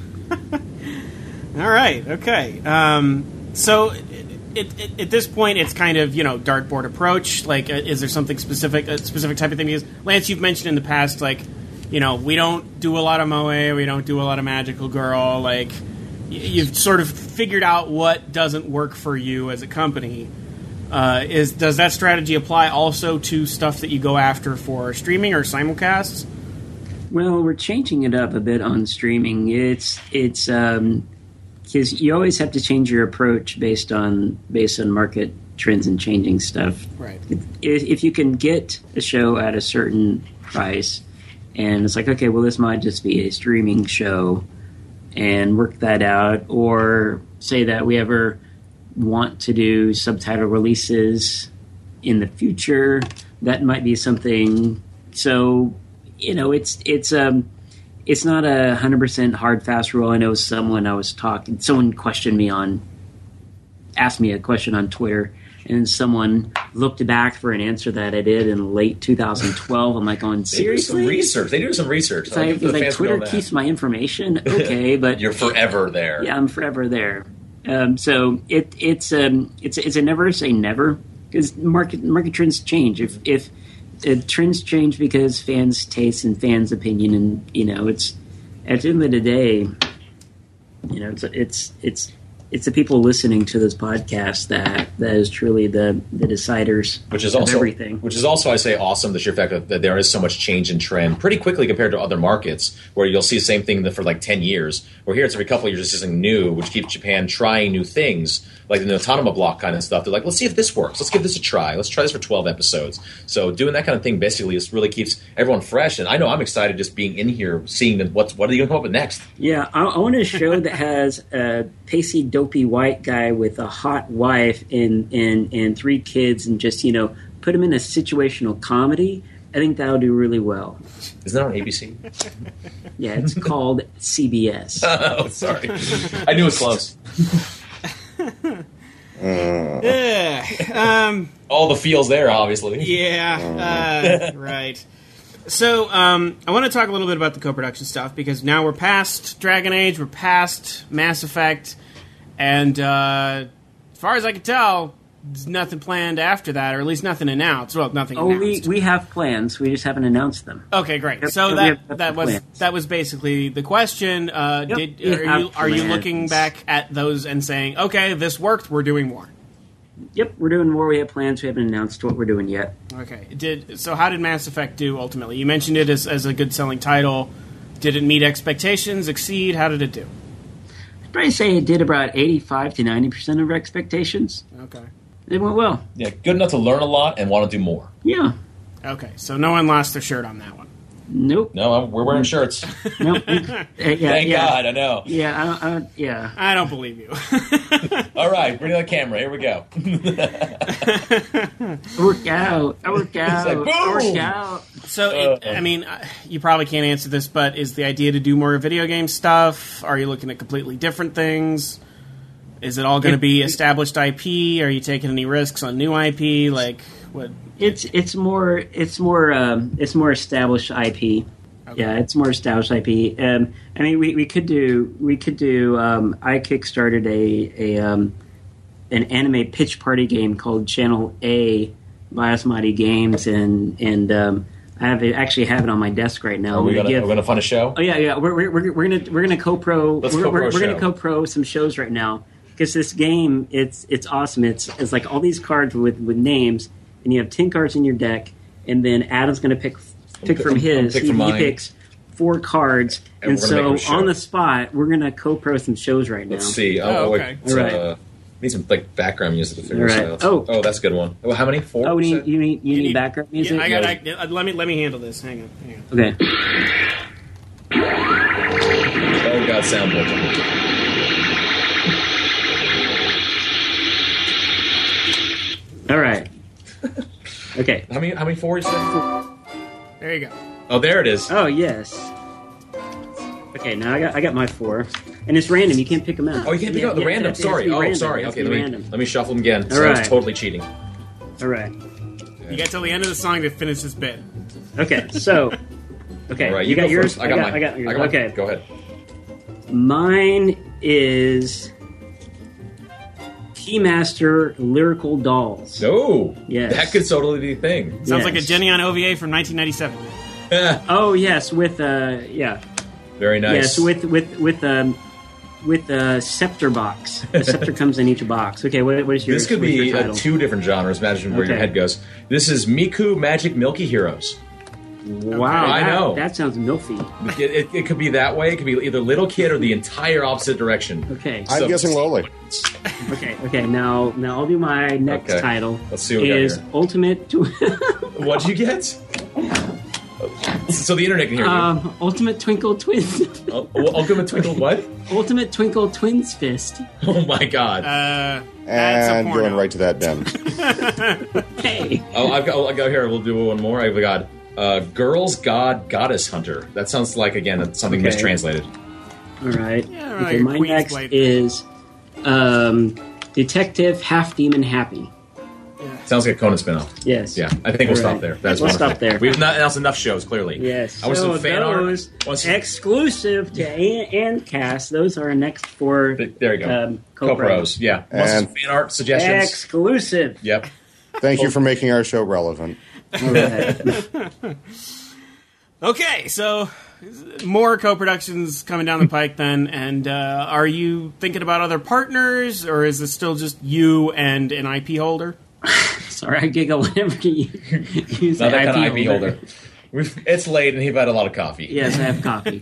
[SPEAKER 1] All right. Okay. So at this point, it's kind of dartboard approach. Like, is there something specific, a specific type of thing? Because Lance, you've mentioned in the past, like, we don't do a lot of moe, we don't do a lot of magical girl. Like, you've sort of figured out what doesn't work for you as a company. Does that strategy apply also to stuff that you go after for streaming or simulcasts?
[SPEAKER 3] Well, we're changing it up a bit on streaming. It's because you always have to change your approach based on market trends and changing stuff.
[SPEAKER 1] Right.
[SPEAKER 3] If you can get a show at a certain price, and it's like, okay, well, this might just be a streaming show, and work that out, or say that we ever want to do subtitle releases in the future, that might be something. So, it's not a 100% hard fast rule. I know someone asked me a question on Twitter, and someone looked back for an answer that I did in late 2012. I'm like, seriously?
[SPEAKER 4] They do some research.
[SPEAKER 3] It's like Twitter keeps my information. Okay, but
[SPEAKER 4] you're forever there.
[SPEAKER 3] Yeah, I'm forever there. So it's a never say never, because market trends change. If trends change because fans' taste and fans' opinion, and it's at the end of the day, it's the people listening to this podcast that is truly the deciders of everything. Which is
[SPEAKER 4] also, I say, awesome, the sheer fact that there is so much change in trend pretty quickly compared to other markets where you'll see the same thing for like 10 years. Where here it's every couple of years, it's something new, which keeps Japan trying new things, like the Notanama block kind of stuff. They're like, let's see if this works. Let's give this a try. Let's try this for 12 episodes. So doing that kind of thing basically just really keeps everyone fresh. And I know I'm excited just being in here, seeing what are they going to come up with next.
[SPEAKER 3] Yeah, I want a show that has a pacey, dopey white guy with a hot wife and 3 kids, and just put him in a situational comedy. I think that'll do really well.
[SPEAKER 4] Isn't that on ABC?
[SPEAKER 3] Yeah, it's called CBS.
[SPEAKER 4] Oh, sorry. I knew it was close. All the feels there, obviously.
[SPEAKER 1] Yeah, right. So I want to talk a little bit about the co-production stuff, because now we're past Dragon Age, we're past Mass Effect, and as far as I can tell, there's nothing planned after that, or at least nothing announced. Well, nothing announced.
[SPEAKER 3] We have plans. We just haven't announced them.
[SPEAKER 1] Okay, great. So that was basically the question. Are you looking back at those and saying, okay, this worked, we're doing more?
[SPEAKER 3] Yep, we're doing more. We have plans. We haven't announced what we're doing yet.
[SPEAKER 1] Okay. So how did Mass Effect do ultimately? You mentioned it as a good selling title. Did it meet expectations, exceed? How did it do?
[SPEAKER 3] I'd probably say it did about 85 to 90% of our expectations.
[SPEAKER 1] Okay.
[SPEAKER 3] It went well.
[SPEAKER 4] Yeah, good enough to learn a lot and want to do more.
[SPEAKER 3] Yeah.
[SPEAKER 1] Okay, so no one lost their shirt on that one.
[SPEAKER 3] Nope.
[SPEAKER 4] No, we're wearing shirts.
[SPEAKER 3] Nope.
[SPEAKER 4] Thank God, I know.
[SPEAKER 3] Yeah, yeah.
[SPEAKER 1] I don't believe you.
[SPEAKER 4] All right, bring the camera. Here we go.
[SPEAKER 3] I work out.
[SPEAKER 4] like, boom!
[SPEAKER 3] I work out.
[SPEAKER 1] So, I mean, you probably can't answer this, but is the idea to do more video game stuff? Are you looking at completely different things? Is it all going to be established IP? Are you taking any risks on new IP? Like, what?
[SPEAKER 3] It's more established IP. Okay. Yeah, it's more established IP. I mean, we could do. I kickstarted an anime pitch party game called Channel A by Asmati Games, and I actually have it on my desk right now.
[SPEAKER 4] Are we gonna fund a show?
[SPEAKER 3] Oh yeah. We're gonna co-pro. We're gonna co-pro some shows right now because this game it's awesome. It's like all these cards with names. And you have 10 cards in your deck, and then Adam's going to pick from his. He picks 4 cards, and so on the spot, we're going to co-pro some shows right now.
[SPEAKER 4] Let's see.
[SPEAKER 1] Okay.
[SPEAKER 4] All right. Need some like background music to figure this out.
[SPEAKER 3] Oh,
[SPEAKER 4] that's a good one. Well, how many? 4?
[SPEAKER 3] Oh, you need background music.
[SPEAKER 1] Yeah, let me handle this. Hang on.
[SPEAKER 3] Okay.
[SPEAKER 4] Oh God, soundboard.
[SPEAKER 3] All right. Okay.
[SPEAKER 4] How many 4 you said?
[SPEAKER 1] There you go.
[SPEAKER 4] Oh, there it is.
[SPEAKER 3] Oh yes. Okay, now I got my 4, and it's random. You can't pick them out.
[SPEAKER 4] Oh, you can't pick out the random. Sorry. Random. Sorry. Okay, let me shuffle them again. So I was totally cheating.
[SPEAKER 3] All right.
[SPEAKER 1] You got till the end of the song to finish this bit.
[SPEAKER 3] Okay. So. Okay.
[SPEAKER 4] All right,
[SPEAKER 3] you got yours.
[SPEAKER 4] I got mine.
[SPEAKER 3] I got yours.
[SPEAKER 4] Mine.
[SPEAKER 3] Okay.
[SPEAKER 4] Go ahead.
[SPEAKER 3] Mine is Keymaster Lyrical Dolls.
[SPEAKER 4] Oh,
[SPEAKER 3] yes.
[SPEAKER 4] That could totally be a thing.
[SPEAKER 1] Sounds like a Jenny on OVA from 1997.
[SPEAKER 3] Oh yes, with yeah.
[SPEAKER 4] Very nice.
[SPEAKER 3] Yes, with a scepter box. The scepter comes in each box. Okay, what is your?
[SPEAKER 4] This could be 2 different genres. Imagine where your head goes. This is Miku Magic Milky Heroes.
[SPEAKER 3] Wow,
[SPEAKER 4] I know.
[SPEAKER 3] That sounds milky.
[SPEAKER 4] It could be that way. It could be either little kid or the entire opposite direction.
[SPEAKER 3] Okay.
[SPEAKER 2] I'm guessing Loli.
[SPEAKER 3] Okay. Now I'll do my next title.
[SPEAKER 4] Let's see what we got
[SPEAKER 3] is
[SPEAKER 4] here.
[SPEAKER 3] Ultimate.
[SPEAKER 4] What'd you get? So the internet can hear you.
[SPEAKER 3] Ultimate Twinkle Twins.
[SPEAKER 4] Ultimate Twinkle what?
[SPEAKER 3] Ultimate Twinkle Twins Fist.
[SPEAKER 4] Oh my God.
[SPEAKER 2] And going right to that den.
[SPEAKER 3] Hey.
[SPEAKER 4] I've got here. We'll do one more. I've got Girls God Goddess Hunter. That sounds like something mistranslated.
[SPEAKER 3] All right.
[SPEAKER 1] Yeah,
[SPEAKER 3] okay. My next is Detective Half Demon Happy.
[SPEAKER 4] Sounds like a Conan spinoff.
[SPEAKER 3] Yes.
[SPEAKER 4] Yeah, I think we'll stop there.
[SPEAKER 3] We'll stop there.
[SPEAKER 4] We've not announced enough shows, clearly.
[SPEAKER 3] Yes.
[SPEAKER 4] I want some fan art.
[SPEAKER 3] Exclusive to Andcast. Those are our next 4.
[SPEAKER 4] There you go. Co-pros. Yeah. Want some fan art suggestions?
[SPEAKER 3] Exclusive.
[SPEAKER 4] Yep.
[SPEAKER 2] Thank you for making our show relevant.
[SPEAKER 3] All right.
[SPEAKER 1] Okay, so more co-productions coming down the pike then, and are you thinking about other partners, or is this still just you and an IP holder?
[SPEAKER 3] Sorry, I giggle whenever you use
[SPEAKER 4] Not that
[SPEAKER 3] IP
[SPEAKER 4] kind of IP
[SPEAKER 3] holder.
[SPEAKER 4] It's late, and he've had a lot of coffee.
[SPEAKER 3] Yes, I have coffee.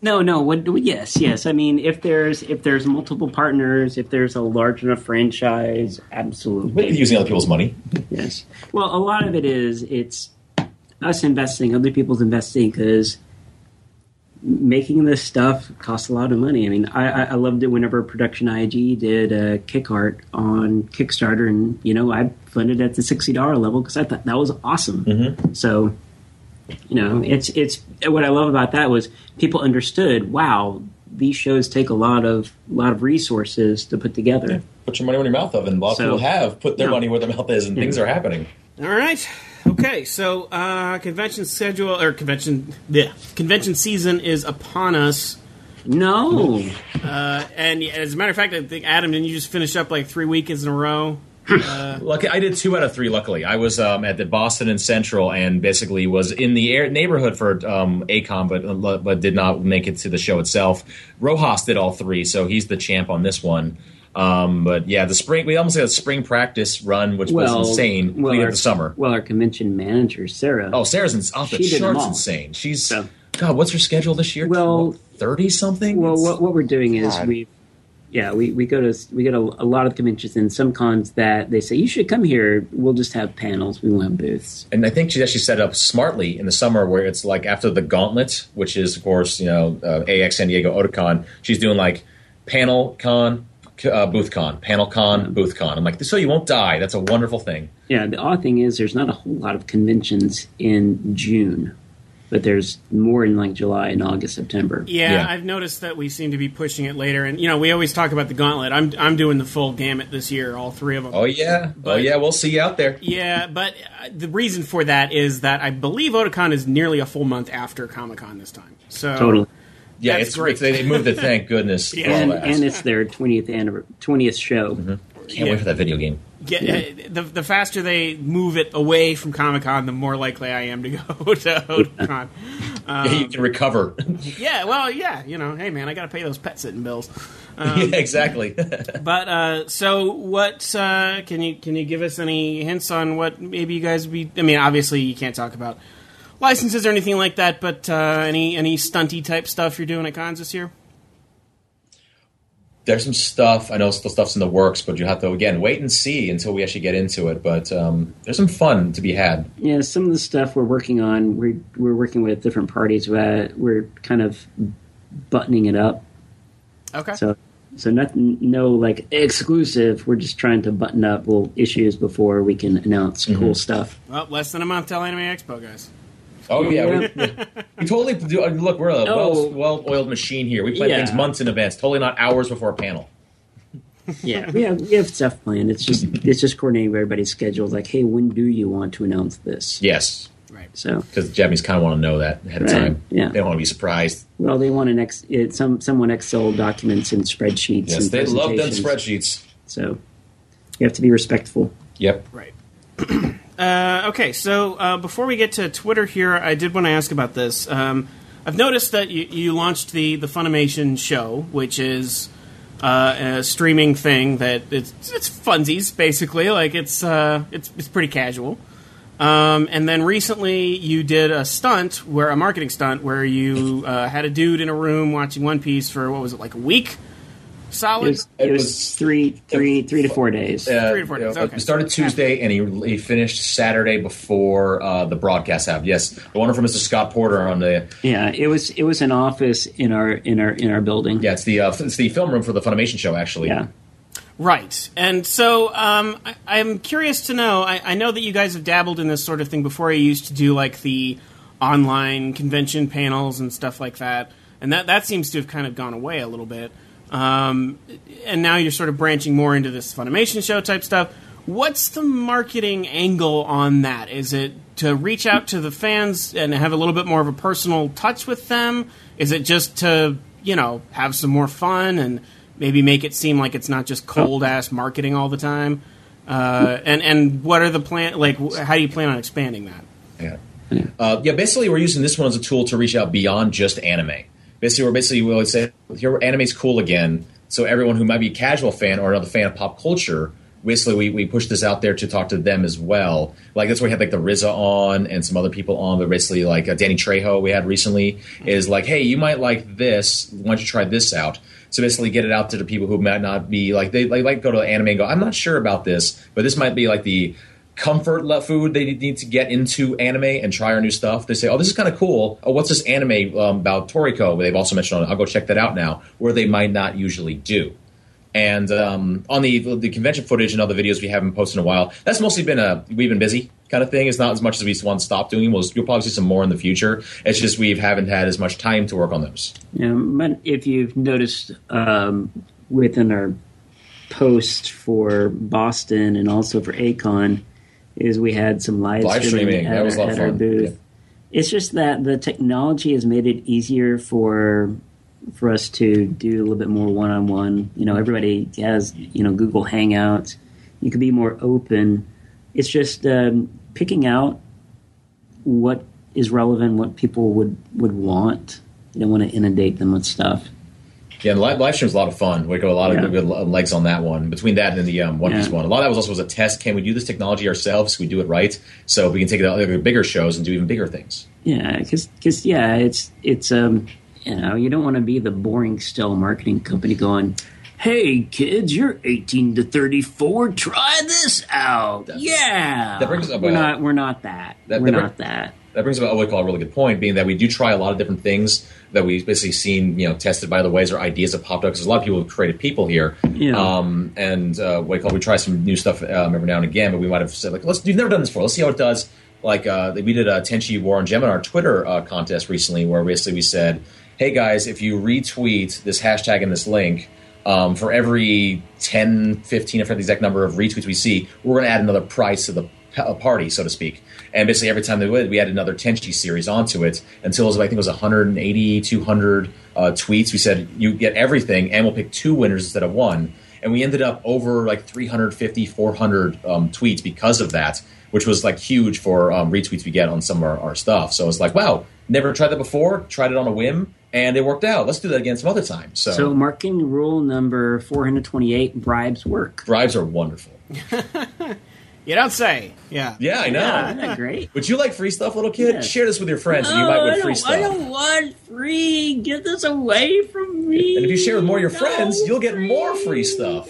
[SPEAKER 3] Yes. I mean, if there's multiple partners, if there's a large enough franchise, absolutely.
[SPEAKER 4] Using other people's money.
[SPEAKER 3] Yes. Well, a lot of it's us investing, other people's investing, because making this stuff costs a lot of money. I mean, I loved it whenever Production IG did a kick art on Kickstarter, and I funded at the $60 level because I thought that was awesome. Mm-hmm. So, it's what I love about that was people understood. Wow, these shows take a lot of resources to put together.
[SPEAKER 4] Yeah. Put your money where your mouth is, and a lot of people have put their money where their mouth is, and things are happening.
[SPEAKER 1] All right. Okay, so convention season is upon us.
[SPEAKER 3] No.
[SPEAKER 1] And as a matter of fact, I think, Adam, didn't you just finish up like 3 weekends in a row?
[SPEAKER 4] Lucky, I did 2 out of 3, luckily. I was at the Boston and Central and basically was in the neighborhood for ACOM, but did not make it to the show itself. Rojas did all 3, so he's the champ on this one. But yeah, we almost had a spring practice run, which was insane. We had the summer.
[SPEAKER 3] Well, our convention manager, Sarah.
[SPEAKER 4] Oh, Sarah's off the charts insane. She's God, what's her schedule this year?
[SPEAKER 3] Well,
[SPEAKER 4] 30 something.
[SPEAKER 3] Well, what we're doing is
[SPEAKER 2] God.
[SPEAKER 3] we go to a lot of conventions, and some cons that they say you should come here. We'll just have panels. We won't have booths.
[SPEAKER 4] And I think she actually set it up smartly in the summer, where it's like after the Gauntlet, which is of course AX San Diego Otakon. She's doing like panel con, booth con, panel con, booth con. I'm like, so you won't die. That's a wonderful thing.
[SPEAKER 3] Yeah, the odd thing is there's not a whole lot of conventions in June, but there's more in like July and August, September.
[SPEAKER 1] Yeah, I've noticed that we seem to be pushing it later, and we always talk about the Gauntlet. I'm doing the full gamut this year, all three of them.
[SPEAKER 4] Oh yeah, we'll see you out there.
[SPEAKER 1] Yeah, but the reason for that is that I believe Otakon is nearly a full month after Comic-Con this time. So
[SPEAKER 3] Totally.
[SPEAKER 4] Yeah,
[SPEAKER 1] That's
[SPEAKER 4] it's
[SPEAKER 1] great.
[SPEAKER 4] They moved it. Thank goodness.
[SPEAKER 1] Yeah.
[SPEAKER 4] for all
[SPEAKER 3] And,
[SPEAKER 4] that.
[SPEAKER 3] and it's their 20th show.
[SPEAKER 4] Can't wait for that video game.
[SPEAKER 1] The faster they move it away from Comic-Con, the more likely I am to go to Otakon.
[SPEAKER 4] You can recover.
[SPEAKER 1] Yeah, well, yeah, hey man, I got to pay those pet sitting bills.
[SPEAKER 4] Yeah, exactly.
[SPEAKER 1] But so what? Can you give us any hints on what maybe you guys would be? I mean, obviously you can't talk about licenses or anything like that, but any stunty type stuff you're doing at cons this year?
[SPEAKER 4] There's some stuff. I know still stuff's in the works, but you have to again wait and see until we actually get into it. But there's some fun to be had.
[SPEAKER 3] Yeah, some of the stuff we're working on, we're working with different parties. We're kind of buttoning it up.
[SPEAKER 1] Okay.
[SPEAKER 3] So no like exclusive. We're just trying to button up little issues before we can announce cool stuff.
[SPEAKER 1] Well, less than a month till Anime Expo, guys.
[SPEAKER 4] Oh yeah,
[SPEAKER 3] Yeah.
[SPEAKER 4] we totally do. Look, we're a well-oiled machine here. We plan things months in advance, totally not hours before a panel.
[SPEAKER 3] Yeah, we have stuff planned. It's just coordinating with everybody's schedules. Like, hey, when do you want to announce this?
[SPEAKER 4] Yes,
[SPEAKER 1] Right.
[SPEAKER 3] So,
[SPEAKER 4] because the Japanese kind of want to know that ahead of
[SPEAKER 3] Right,
[SPEAKER 4] time.
[SPEAKER 3] yeah.
[SPEAKER 4] They don't want to be surprised.
[SPEAKER 3] well, they want someone Excel documents and spreadsheets.
[SPEAKER 4] Yes,
[SPEAKER 3] and
[SPEAKER 4] they love them
[SPEAKER 3] presentations.
[SPEAKER 4] spreadsheets.
[SPEAKER 3] So, you have to be respectful.
[SPEAKER 4] Yep.
[SPEAKER 1] Right. Okay, so before we get to Twitter here, I did want to ask about this. I've noticed that you launched the Funimation show, which is a streaming thing that it's funsies basically, like it's pretty casual. And then recently you did a marketing stunt where you had a dude in a room watching One Piece for what was it, like a week? Solid.
[SPEAKER 3] It was three to 4 days.
[SPEAKER 1] 3 to 4 days. Okay.
[SPEAKER 4] It started Tuesday, and he finished Saturday before the broadcast happened. Yes, the one from Mr. Scott Porter on the.
[SPEAKER 3] Yeah, it was an office in our building.
[SPEAKER 4] Yeah, it's the film room for the Funimation show, actually.
[SPEAKER 3] Yeah.
[SPEAKER 1] Right. And so I'm curious to know, I know that you guys have dabbled in this sort of thing before. You used to do like the online convention panels and stuff like that, and that seems to have kind of gone away a little bit. And now you're sort of branching more into this Funimation show type stuff. What's the marketing angle on that? Is it to reach out to the fans and have a little bit more of a personal touch with them? Is it just to, have some more fun and maybe make it seem like it's not just cold-ass marketing all the time? And what are the plan? Like, how do you plan on expanding that?
[SPEAKER 4] Yeah. Basically, we're using this one as a tool to reach out beyond just anime. Basically, we always say, here, anime's cool again. So everyone who might be a casual fan or another fan of pop culture, basically, we push this out there to talk to them as well. Like, that's why we had, like, the RZA on and some other people on. But basically, like, Danny Trejo we had recently is like, hey, you might like this. Why don't you try this out? So basically get it out to the people who might not be, like, they like go to anime and go, I'm not sure about this. But this might be, like, the comfort food they need to get into anime and try our new stuff. They say, oh, this is kind of cool. Oh, what's this anime about Toriko? They've also mentioned on it. I'll go check that out now, where they might not usually do. And on the convention footage and other videos we haven't posted in a while, that's mostly been we've been busy kind of thing. It's not as much as we want to stop doing. You'll probably see some more in the future. It's just we haven't had as much time to work on those.
[SPEAKER 3] Yeah, but if you've noticed within our post for Boston and also for A-Kon, is we had some live streaming
[SPEAKER 4] that was a lot of
[SPEAKER 3] our
[SPEAKER 4] fun.
[SPEAKER 3] booth. Yeah. It's just that the technology has made it easier for us to do a little bit more one-on-one. Everybody has Google Hangouts. You can be more open. It's just picking out what is relevant, what people would want. You don't want to inundate them with stuff.
[SPEAKER 4] Yeah, the live stream was a lot of fun. We got a lot of good legs on that one. Between that and the One Piece one, a lot of that was a test. Can we do this technology ourselves? Can we do it right? So we can take it to other bigger shows and do even bigger things.
[SPEAKER 3] Yeah, because it's you don't want to be the boring stale marketing company going, "Hey kids, you're 18 to 34. Try this out." That brings up. We're not that.
[SPEAKER 4] That brings up what we call a really good point, being that we do try a lot of different things that we've basically seen, tested by other ways or ideas that popped up. Because a lot of people have created people here, we try some new stuff every now and again. But we might have said you've never done this before. Let's see how it does. We did a Tenchi War on Gem in our Twitter contest recently, where basically we said, "Hey guys, if you retweet this hashtag and this link." For every 10, 15, I forget the exact number of retweets we see, we're going to add another prize to the party, so to speak. And basically every time we added another Tenchi series onto it until it was, I think it was 180, 200 tweets. We said, you get everything, and we'll pick 2 winners instead of 1. And we ended up over 350, 400 tweets because of that, which was huge for retweets we get on some of our stuff. So it's wow, never tried that before, tried it on a whim. And it worked out. Let's do that again some other time. So
[SPEAKER 3] marketing rule number 428, bribes work.
[SPEAKER 4] Bribes are wonderful.
[SPEAKER 1] You don't say. Yeah.
[SPEAKER 4] Yeah, I know.
[SPEAKER 3] Yeah, isn't that great?
[SPEAKER 4] Would you like free stuff, little kid? Yes. Share this with your friends and you might win free stuff.
[SPEAKER 3] I don't want free. Get this away from me.
[SPEAKER 4] And if you share with more of your friends, you'll get more free stuff.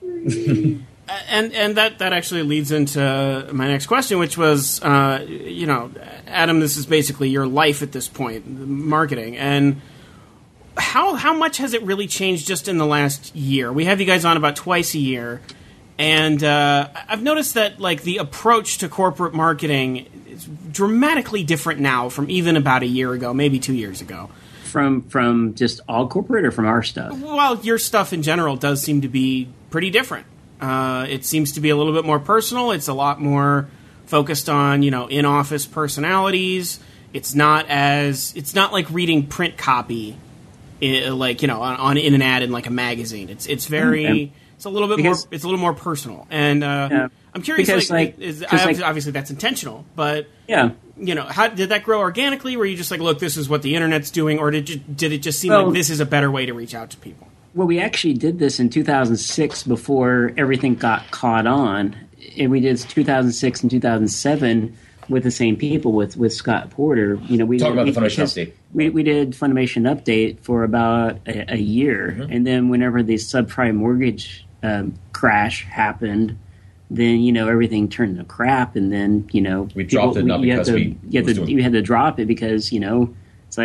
[SPEAKER 1] And that actually leads into my next question, which was, Adam, this is basically your life at this point, marketing. And how much has it really changed just in the last year? We have you guys on about twice a year. And I've noticed that the approach to corporate marketing is dramatically different now from even about a year ago, maybe 2 years ago.
[SPEAKER 3] From just all corporate or from our stuff?
[SPEAKER 1] Well, your stuff in general does seem to be pretty different. It seems to be a little bit more personal. It's a lot more focused on, in-office personalities. It's not like reading print copy, in an ad in a magazine. It's very, it's a little bit more, it's a little more personal. And I'm curious, obviously that's intentional, but how did that grow organically? Were you just look, this is what the internet's doing, or did it just seem like this is a better way to reach out to people?
[SPEAKER 3] Well, we actually did this in 2006 before everything got caught on. And we did 2006 and 2007 with the same people, with Scott Porter. We
[SPEAKER 4] talk about the Funimation update.
[SPEAKER 3] We did Funimation update for about a year, and then whenever the subprime mortgage crash happened, then everything turned to crap, and then
[SPEAKER 4] we dropped it.
[SPEAKER 3] You had to drop it because it's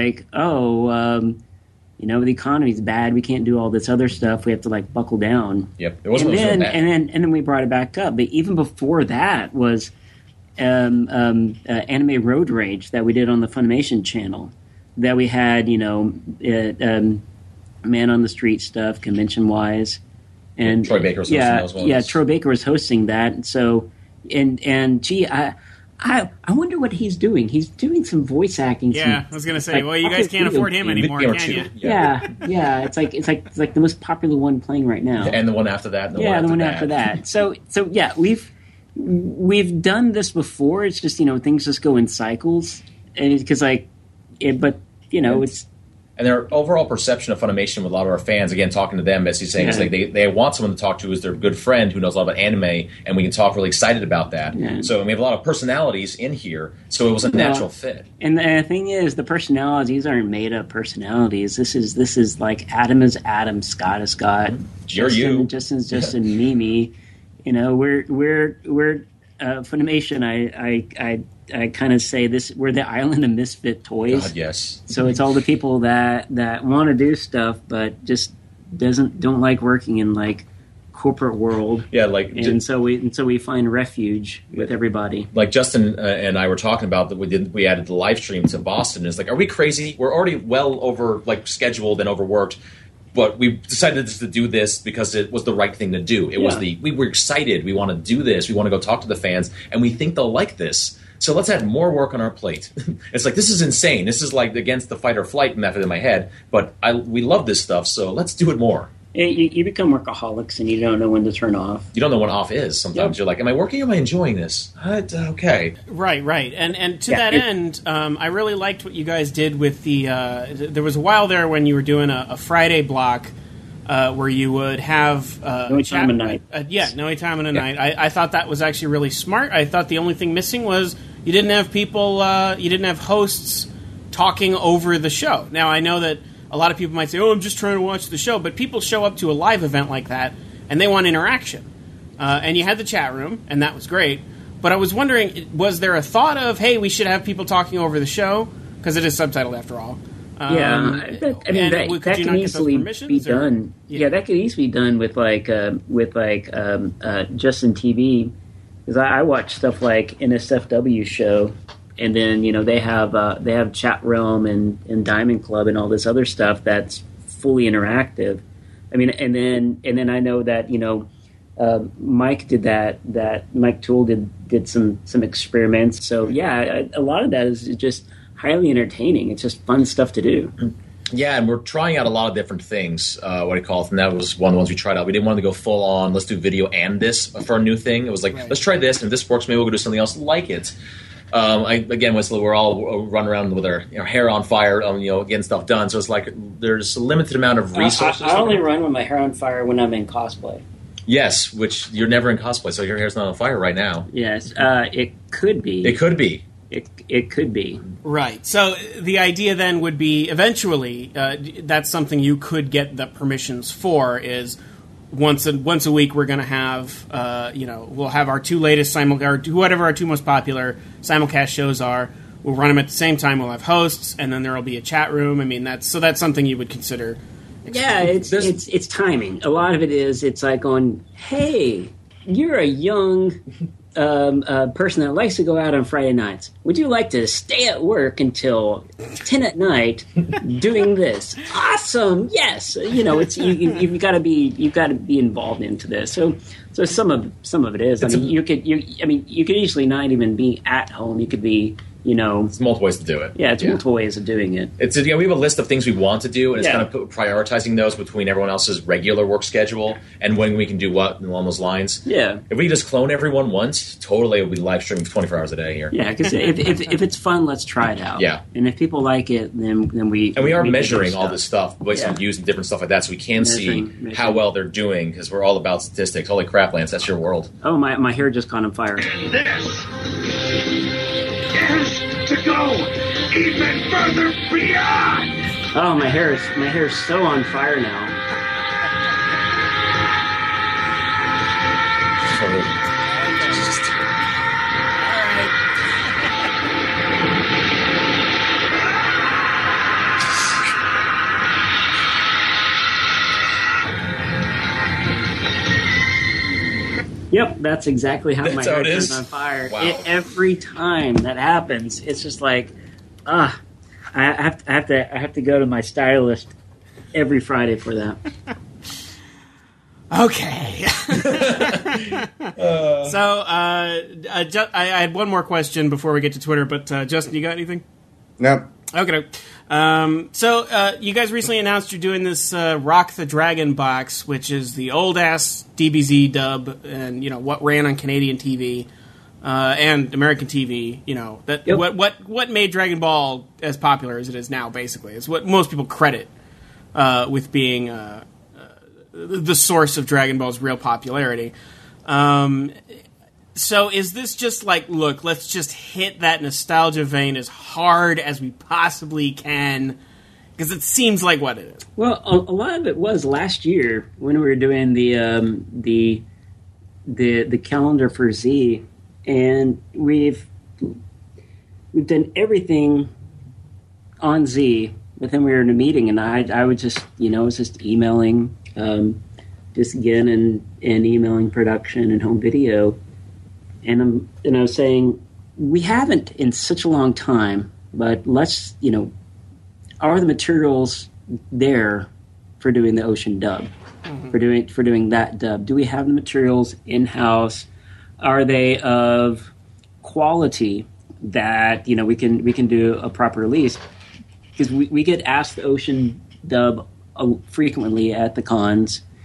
[SPEAKER 3] the economy's bad. We can't do all this other stuff. We have to buckle down.
[SPEAKER 4] Yep, it wasn't. And
[SPEAKER 3] then we brought it back up. But even before that was Anime Road Rage that we did on the Funimation channel. That we had, Man on the Street stuff, convention wise, and
[SPEAKER 4] Troy Baker was hosting those ones.
[SPEAKER 3] Yeah, Troy Baker was hosting that. So I wonder what he's doing. He's doing some voice acting.
[SPEAKER 1] Yeah, I was going to say, well, you guys can't afford him anymore, can you?
[SPEAKER 3] Yeah. It's like the most popular one playing right now,
[SPEAKER 4] and the one after that.
[SPEAKER 3] The one after that. So yeah, we've done this before. It's just things just go in cycles, and because it's.
[SPEAKER 4] And their overall perception of Funimation with a lot of our fans, again, talking to them, basically saying it's they want someone to talk to who's their good friend who knows a lot about anime, and we can talk really excited about that. Yeah. So we have a lot of personalities in here, so it was a natural fit.
[SPEAKER 3] And the thing is, the personalities aren't made up personalities. This is like Adam is Adam, Scott is Scott, Justin's Justin, Mimi. We're Funimation. I kind of say this: we're the island of misfit toys.
[SPEAKER 4] God, yes.
[SPEAKER 3] So it's all the people that want to do stuff, but just don't like working in corporate world.
[SPEAKER 4] Yeah,
[SPEAKER 3] so we find refuge with everybody.
[SPEAKER 4] Like Justin and I were talking about that we added the live stream to Boston. It's are we crazy? We're already well over scheduled and overworked. But we decided just to do this because it was the right thing to do. It was we were excited. We want to do this. We want to go talk to the fans, and we think they'll like this. So let's add more work on our plate. It's this is insane. This is against the fight or flight method in my head, but we love this stuff, so let's do it more.
[SPEAKER 3] You become workaholics and you don't know when to turn off.
[SPEAKER 4] You don't know when off is. Sometimes you're like, am I working or am I enjoying this? Okay.
[SPEAKER 1] Right. And to that end, I really liked what you guys did with the... there was a while there when you were doing a Friday block where you would have...
[SPEAKER 3] No Time of Night.
[SPEAKER 1] No Time of Night. I thought that was actually really smart. I thought the only thing missing was you didn't have people... you didn't have hosts talking over the show. Now, I know that a lot of people might say, I'm just trying to watch the show, but people show up to a live event like that, and they want interaction. And you had the chat room, and that was great. But I was wondering, was there a thought of, hey, we should have people talking over the show? Because it is subtitled, after all.
[SPEAKER 3] That can easily be done. Yeah, that could easily be done with Justin TV. Because I watch stuff like NSFW show, and then they have Chat Realm and Diamond Club and all this other stuff that's fully interactive. I mean, and then I know that Mike did that Mike Toole did some experiments. So yeah, a lot of that is just highly entertaining. It's just fun stuff to do.
[SPEAKER 4] Yeah, and we're trying out a lot of different things. What do you call it? And that was one of the ones we tried out. We didn't want to go full on, let's do video and this for a new thing. It was like, Let's try this, and if this works, maybe we'll go do something else like it. We're all running around with our hair on fire, getting stuff done. So it's like there's a limited amount of resources.
[SPEAKER 3] I only run with my hair on fire when I'm in cosplay.
[SPEAKER 4] Yes, which you're never in cosplay, so your hair's not on fire right now.
[SPEAKER 3] Yes, it could be.
[SPEAKER 4] It could be.
[SPEAKER 3] It could be.
[SPEAKER 1] Right. So the idea then would be eventually that's something you could get the permissions for is once a week we're going to have we'll have our two latest or whatever our two most popular simulcast shows are. We'll run them at the same time. We'll have hosts, and then there will be a chat room. I mean, that's something you would consider.
[SPEAKER 3] Yeah, it's timing. A lot of it is it's like going, hey, you're a young person that likes to go out on Friday nights. Would you like to stay at work until 10 at night doing this? Awesome, yes. You've got to be involved into this. So some of it is. You could easily not even be at home. You could be.
[SPEAKER 4] It's multiple ways to do it.
[SPEAKER 3] Yeah, multiple ways of doing it.
[SPEAKER 4] We have a list of things we want to do, and it's kind of prioritizing those between everyone else's regular work schedule and when we can do what along those lines.
[SPEAKER 3] Yeah.
[SPEAKER 4] If we just clone everyone once, totally, we'll be live streaming 24 hours a day here.
[SPEAKER 3] Yeah, because if it's fun, let's try it out.
[SPEAKER 4] Yeah.
[SPEAKER 3] And if people like it, then we...
[SPEAKER 4] And we are measuring all this stuff based on views and different stuff like that, so we can see how well they're doing, because we're all about statistics. Holy crap, Lance, that's your world.
[SPEAKER 3] Oh, my hair just caught on fire.
[SPEAKER 5] This is to go even further beyond.
[SPEAKER 3] Oh, my hair is so on fire now. Yep, that's exactly how my hair turns on fire.
[SPEAKER 4] Wow.
[SPEAKER 3] Every time that happens, it's just like, I have to go to my stylist every Friday for that.
[SPEAKER 1] Okay. So I had one more question before we get to Twitter, but Justin, you got anything?
[SPEAKER 2] No.
[SPEAKER 1] Okay. So you guys recently announced you're doing this Rock the Dragon box, which is the old-ass DBZ dub and, what ran on Canadian TV and American TV, what made Dragon Ball as popular as it is now, basically. It's what most people credit with being the source of Dragon Ball's real popularity. So is this just like, look, let's just hit that nostalgia vein as hard as we possibly can? Because it seems like what it is.
[SPEAKER 3] Well, a lot of it was last year when we were doing the calendar for Z, and we've done everything on Z. But then we were in a meeting, and I would just, was just emailing, just again and emailing production and home video. And I was saying, we haven't in such a long time, but let's, are the materials there for doing the Ocean dub, for doing that dub? Do we have the materials in-house? Are they of quality that, we can do a proper release? Because we get asked the Ocean dub frequently at the cons,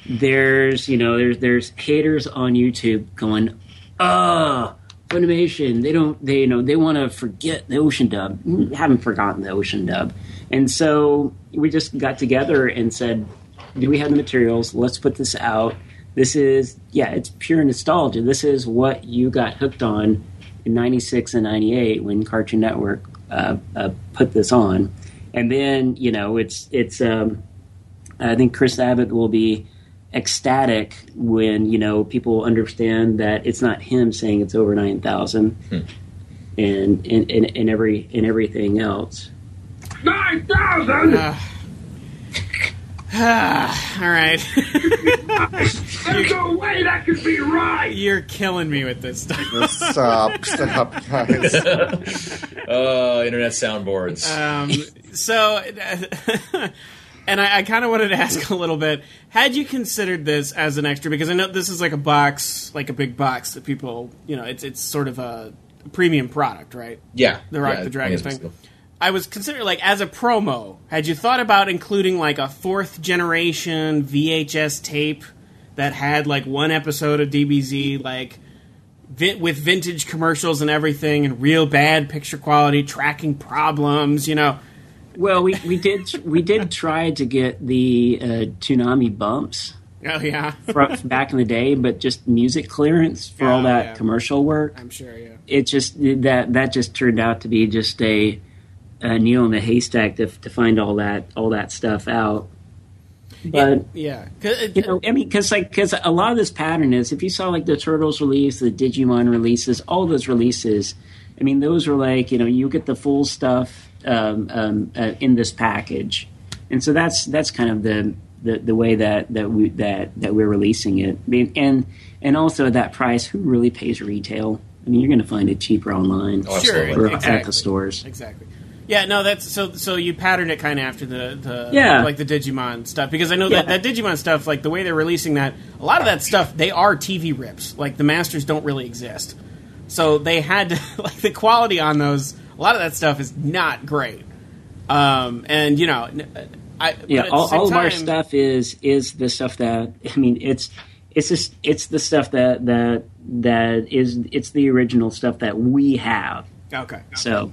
[SPEAKER 3] there's haters on YouTube going, Funimation, they want to forget the Ocean dub. We haven't forgotten the Ocean dub. And so we just got together and said, do we have the materials? Let's put this out. This is, it's pure nostalgia. This is what you got hooked on in 96 and 98 when Cartoon Network put this on. And then, it's I think Chris Abbott will be ecstatic when, people understand that it's not him saying it's over 9,000 and everything else.
[SPEAKER 5] 9,000!
[SPEAKER 1] All right.
[SPEAKER 5] There's no way that could be right!
[SPEAKER 1] You're killing me with this stuff.
[SPEAKER 2] Stop, guys.
[SPEAKER 4] Internet soundboards.
[SPEAKER 1] And I kind of wanted to ask a little bit, had you considered this as an extra? Because I know this is like a box, like a big box that people, it's sort of a premium product, right?
[SPEAKER 4] Yeah.
[SPEAKER 1] The Rock the Dragon thing. I was considering, like, as a promo, had you thought about including, like, a fourth generation VHS tape that had, like, one episode of DBZ, like, with vintage commercials and everything and real bad picture quality, tracking problems,
[SPEAKER 3] Well, we did try to get the Toonami bumps.
[SPEAKER 1] Oh, yeah.
[SPEAKER 3] from back in the day, but just music clearance for all that commercial work.
[SPEAKER 1] I'm sure, yeah.
[SPEAKER 3] It just that just turned out to be just a needle in the haystack to find all that stuff out. But because a lot of this pattern is, if you saw like the Turtles release, the Digimon releases, all those releases, I mean, those were like you get the full stuff in this package, and so that's kind of the way that we're releasing it. I mean, and also at that price, who really pays retail? I mean, you're going to find it cheaper online,
[SPEAKER 1] sure,
[SPEAKER 3] at the stores.
[SPEAKER 1] Exactly. Yeah, no, that's so you patterned it kind of after the like the Digimon stuff, because I know that Digimon stuff, like the way they're releasing that, a lot of that stuff, they are TV rips. Like the masters don't really exist, so they had to, like, the quality on those. A lot of that stuff is not great, and
[SPEAKER 3] all of our stuff is the stuff that, I mean, it's the stuff that is the original stuff that we have.
[SPEAKER 1] Okay.
[SPEAKER 3] So,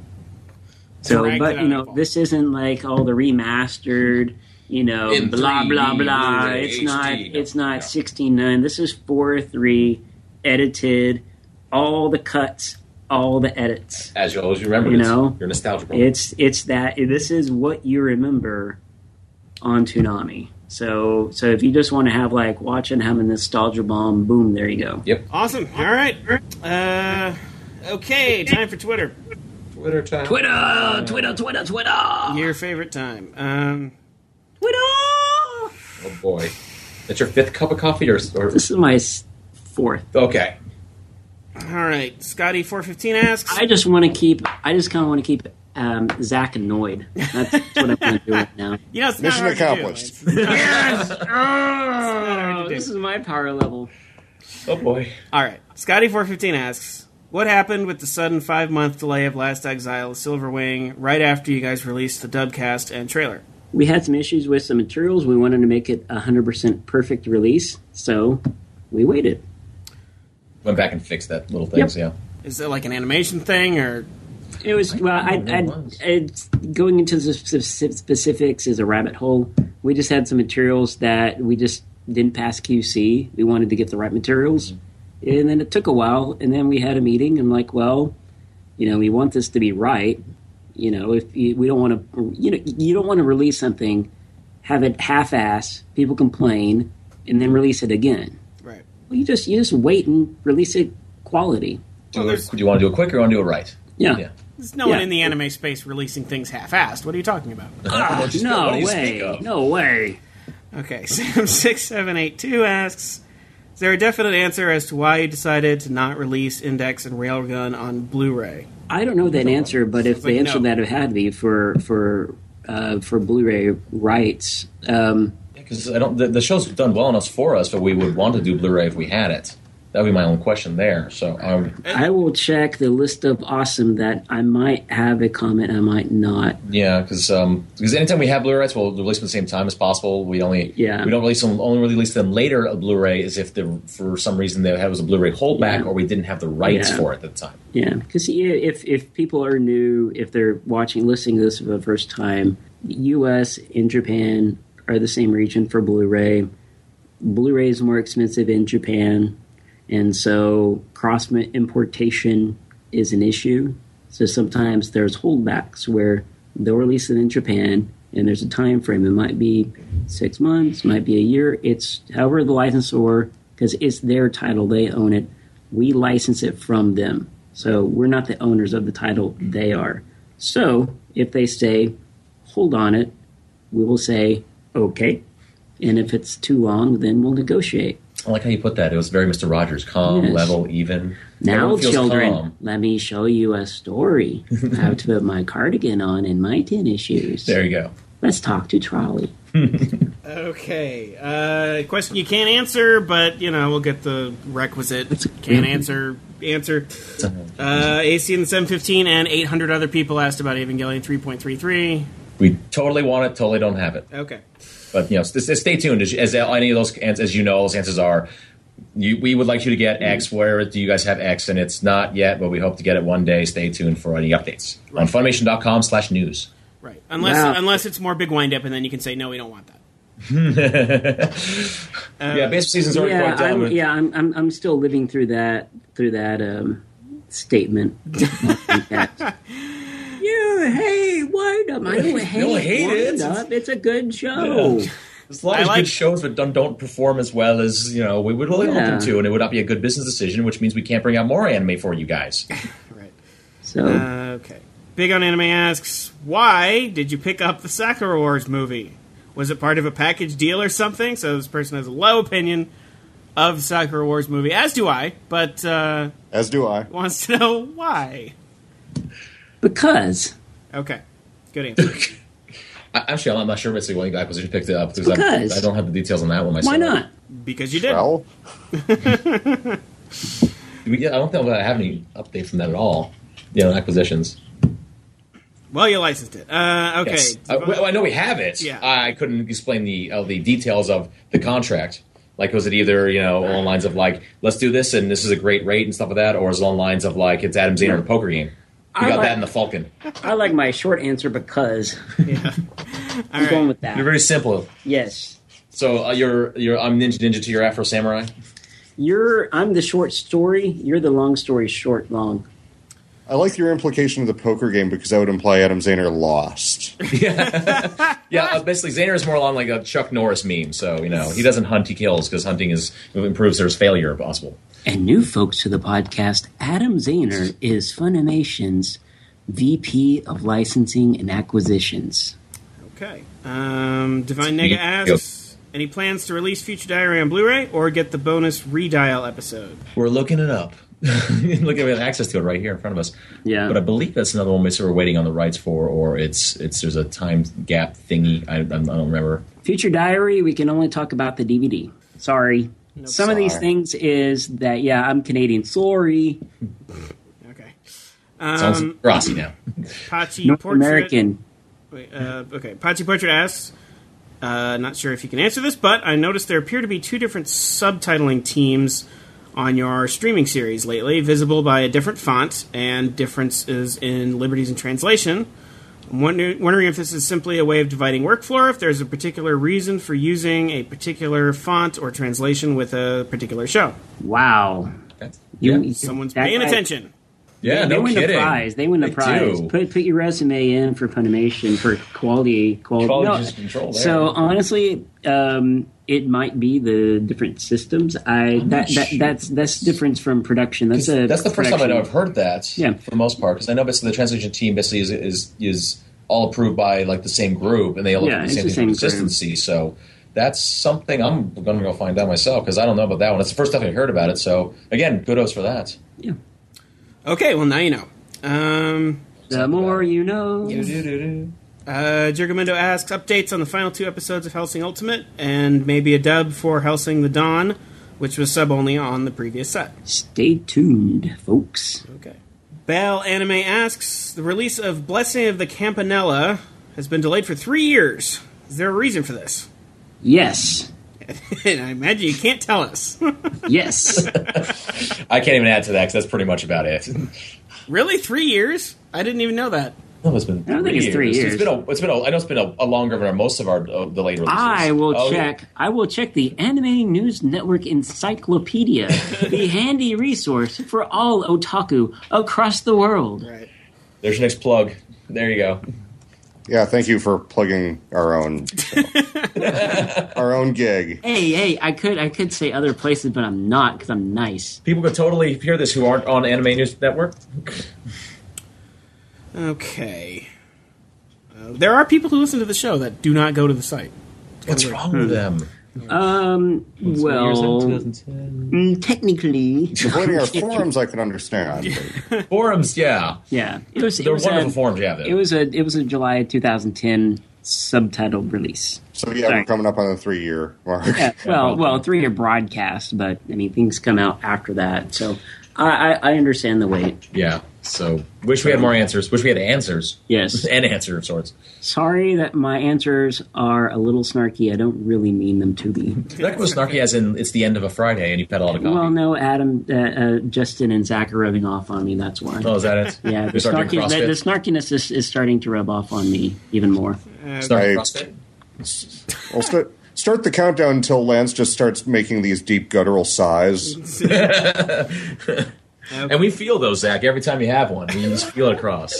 [SPEAKER 3] but this isn't like all the remastered, blah blah blah. It's not 16:9. This is 4:3 edited, all the cuts, all the edits.
[SPEAKER 4] As you always remember, your nostalgia.
[SPEAKER 3] It's that. This is what you remember on Toonami. So if you just want to have watch and have a nostalgia bomb, boom, there you go.
[SPEAKER 4] Yep.
[SPEAKER 1] Awesome. All right. Okay, time for Twitter.
[SPEAKER 4] Twitter time.
[SPEAKER 3] Twitter.
[SPEAKER 1] Your favorite time.
[SPEAKER 3] Twitter.
[SPEAKER 4] Oh boy, that's your fifth cup of coffee, or
[SPEAKER 3] this is my fourth.
[SPEAKER 4] Okay.
[SPEAKER 1] All right, Scotty415 asks.
[SPEAKER 3] I just kind of want to keep Zach annoyed. That's what I'm going to do right now.
[SPEAKER 1] It's
[SPEAKER 2] mission accomplished.
[SPEAKER 1] Yes.
[SPEAKER 3] This is my power level.
[SPEAKER 4] Oh boy.
[SPEAKER 1] All right, Scotty415 asks, what happened with the sudden 5-month delay of Last Exile Silverwing right after you guys released the dubcast and trailer?
[SPEAKER 3] We had some issues with some materials. We wanted to make it 100% perfect release, so we waited.
[SPEAKER 4] Went back and fixed that little things.
[SPEAKER 3] Yep.
[SPEAKER 4] Yeah.
[SPEAKER 1] Is it like an animation thing, or?
[SPEAKER 3] It was, going into the specifics is a rabbit hole. We just had some materials that we just didn't pass QC. We wanted to get the right materials. And then it took a while, and then we had a meeting, and we want this to be right. If we don't want to, you don't want to release something, have it half-ass, people complain, and then release it again.
[SPEAKER 1] Right.
[SPEAKER 3] Well, you just wait and release it quality.
[SPEAKER 4] Do you want to do it quick, or you want to do it right?
[SPEAKER 3] Yeah.
[SPEAKER 1] There's no one in the anime space releasing things half-assed. What are you talking about?
[SPEAKER 3] No way.
[SPEAKER 1] Okay, Sam6782 asks, is there a definite answer as to why you decided to not release Index and Railgun on Blu-ray?
[SPEAKER 3] I don't know that answer, but if the answer that it had to be for Blu-ray rights,
[SPEAKER 4] because the show's done well enough for us, but we would want to do Blu-ray if we had it. That would be my only question there. So
[SPEAKER 3] I will check the list of awesome that I might have a comment, I might not.
[SPEAKER 4] Yeah, because anytime we have Blu-rays, we'll release them at the same time as possible. We don't release them. Only release them later. A Blu-ray is if for some reason there was a Blu-ray holdback or we didn't have the rights for it at the time. Yeah,
[SPEAKER 3] because if people are new, if they're listening to this for the first time, the U.S. and Japan are the same region for Blu-ray. Blu-ray is more expensive in Japan. And so cross-importation is an issue. So sometimes there's holdbacks where they'll release it in Japan, and there's a time frame. It might be 6 months, might be a year. It's however the licensor, because it's their title, they own it. We license it from them. So we're not the owners of the title, they are. So if they say, hold on it, we will say, okay. And if it's too long, then we'll negotiate.
[SPEAKER 4] I like how you put that. It was very Mr. Rogers. Calm, level, even.
[SPEAKER 3] Now, children, let me show you a story. I have to put my cardigan on and my tennis shoes.
[SPEAKER 4] There you go.
[SPEAKER 3] Let's talk to Trolley.
[SPEAKER 1] Okay. Question you can't answer, but, we'll get the requisite can't answer. AC in the 715 and 800 other people asked about Evangelion 3.33.
[SPEAKER 4] We totally want it, totally don't have it.
[SPEAKER 1] Okay.
[SPEAKER 4] But, stay tuned. As any of those, as you know, those answers are, we would like you to get X. Where do you guys have X? And it's not yet, but we hope to get it one day. Stay tuned for any updates on Funimation.com/news.
[SPEAKER 1] Right. Unless it's more Big Wind-Up, and then you can say, no, we don't want that.
[SPEAKER 4] Basic Season's already quite done.
[SPEAKER 3] I'm still living through that statement. Hey, Wind Up. I don't hate Wind Up. It's a good show.
[SPEAKER 4] Yeah. There's a lot of good shows that don't perform as well as we would really hope them to, and it would not be a good business decision, which means we can't bring out more anime for you guys.
[SPEAKER 1] Right.
[SPEAKER 3] So
[SPEAKER 1] okay. Big on Anime asks, why did you pick up the Sakura Wars movie? Was it part of a package deal or something? So this person has a low opinion of the Sakura Wars movie, as do I, but
[SPEAKER 2] as do I.
[SPEAKER 1] Wants to know why.
[SPEAKER 3] Because.
[SPEAKER 1] Okay. Good answer.
[SPEAKER 4] Actually, I'm not sure basically why the acquisition picked it up because I don't have the details on that one myself.
[SPEAKER 3] Why not?
[SPEAKER 1] Because you did.
[SPEAKER 2] Well.
[SPEAKER 4] I don't think I have any update from that at all. Acquisitions.
[SPEAKER 1] Well, you licensed it. Okay.
[SPEAKER 4] Yes. I know we have it.
[SPEAKER 1] Yeah.
[SPEAKER 4] I couldn't explain the details of the contract. Like, was it either, along lines of, like, let's do this and this is a great rate and stuff like that, or is it along lines of, like, it's Adam Zehner, the poker game? We got that in the Falcon.
[SPEAKER 3] I like my short answer because.
[SPEAKER 1] Yeah.
[SPEAKER 3] I'm going with that.
[SPEAKER 4] You're very simple.
[SPEAKER 3] Yes.
[SPEAKER 4] So I'm Ninja to your Afro Samurai?
[SPEAKER 3] I'm the short story. You're the long story short long.
[SPEAKER 2] I like your implication of the poker game because that would imply Adam Zehner lost.
[SPEAKER 4] Basically Zehner is more along like a Chuck Norris meme. So, he doesn't hunt, he kills because hunting improves there's failure possible.
[SPEAKER 3] And new folks to the podcast, Adam Zehner is Funimation's VP of Licensing and Acquisitions.
[SPEAKER 1] Okay. Divine Nega asks, any plans to release Future Diary on Blu-ray or get the bonus Redial episode?
[SPEAKER 4] We're looking it up. Look, we have access to it right here in front of us.
[SPEAKER 3] Yeah.
[SPEAKER 4] But I believe that's another one we're waiting on the rights for, or there's a time gap thingy. I don't remember.
[SPEAKER 3] Future Diary, we can only talk about the DVD. Sorry.
[SPEAKER 1] Nope.
[SPEAKER 3] Some of these things is that, I'm Canadian. Sorry.
[SPEAKER 1] Okay.
[SPEAKER 4] Sounds Rossi now.
[SPEAKER 1] Pachi
[SPEAKER 3] North
[SPEAKER 1] Portrait.
[SPEAKER 3] American.
[SPEAKER 1] Wait, okay. Pachi Portrait asks, not sure if you can answer this, but I noticed there appear to be two different subtitling teams on your streaming series lately, visible by a different font and differences in liberties in translation. I'm wondering if this is simply a way of dividing workflow, or if there's a particular reason for using a particular font or translation with a particular show.
[SPEAKER 3] Wow.
[SPEAKER 1] Someone's paying attention.
[SPEAKER 4] Yeah,
[SPEAKER 3] they win
[SPEAKER 4] kidding.
[SPEAKER 3] The prize. They win the prize. Put your resume in for Funimation for quality
[SPEAKER 4] control. There.
[SPEAKER 3] So honestly, it might be the different systems. That's difference from production. That's
[SPEAKER 4] the first time I know I've heard that.
[SPEAKER 3] Yeah.
[SPEAKER 4] For the most part, because I know basically the translation team basically is all approved by like the same group, and they all look at the same thing for consistency. So that's something I'm going to go find out myself because I don't know about that one. It's the first time I heard about it. So again, kudos for that.
[SPEAKER 3] Yeah.
[SPEAKER 1] Okay, well now you know.
[SPEAKER 3] The more you know.
[SPEAKER 1] Jurgamendo asks updates on the final 2 episodes of Hellsing Ultimate and maybe a dub for Hellsing the Dawn. which was sub-only on the previous set.
[SPEAKER 3] Stay tuned, folks.
[SPEAKER 1] Okay. Bell Anime asks, the release of Blessing of the Campanella has been delayed for 3 years. Is there a reason for this?
[SPEAKER 3] Yes.
[SPEAKER 1] And I imagine you can't tell us.
[SPEAKER 3] Yes.
[SPEAKER 4] I can't even add to that because that's pretty much about it.
[SPEAKER 1] Really? 3 years? I didn't even know that.
[SPEAKER 4] No, it's been 3 years.
[SPEAKER 3] I don't think it's 3 years.
[SPEAKER 4] I know it's been a longer than most of our delayed releases.
[SPEAKER 3] I will check. I will check the Anime News Network Encyclopedia, the handy resource for all otaku across the world.
[SPEAKER 1] Right.
[SPEAKER 4] There's your next plug. There you go.
[SPEAKER 2] Yeah, thank you for plugging our own gig.
[SPEAKER 3] Hey, I could say other places, but I'm not because I'm nice.
[SPEAKER 4] People could totally hear this who aren't on Anime News Network.
[SPEAKER 1] Okay. There are people who listen to the show that do not go to the site.
[SPEAKER 4] What's wrong with them?
[SPEAKER 3] Well, technically,
[SPEAKER 2] Avoiding our forums, I can understand.
[SPEAKER 4] Forums, yeah.
[SPEAKER 3] yeah, it was
[SPEAKER 4] wonderful forums you have there.
[SPEAKER 3] It was a July 2010 subtitled release.
[SPEAKER 2] So yeah,
[SPEAKER 3] Sorry.
[SPEAKER 2] we're coming up on the 3-year mark.
[SPEAKER 3] Yeah, well, 3-year broadcast, but I mean things come out after that, so I understand the wait.
[SPEAKER 4] Yeah. So, wish we had more answers. Wish we had answers.
[SPEAKER 3] Yes.
[SPEAKER 4] An answer of sorts.
[SPEAKER 3] Sorry that my answers are a little snarky. I don't really mean them to be.
[SPEAKER 4] That was snarky as in it's the end of a Friday and you pedal out a copy.
[SPEAKER 3] Well, no, Adam, Justin, and Zach are rubbing off on me. That's why.
[SPEAKER 4] Oh, is that it?
[SPEAKER 3] Yeah, the snarkiness is starting to rub off on me even more.
[SPEAKER 4] Snarky CrossFit?
[SPEAKER 2] Well, start the countdown until Lance just starts making these deep guttural sighs.
[SPEAKER 4] And we feel those, Zach, every time you have one. We just feel it across.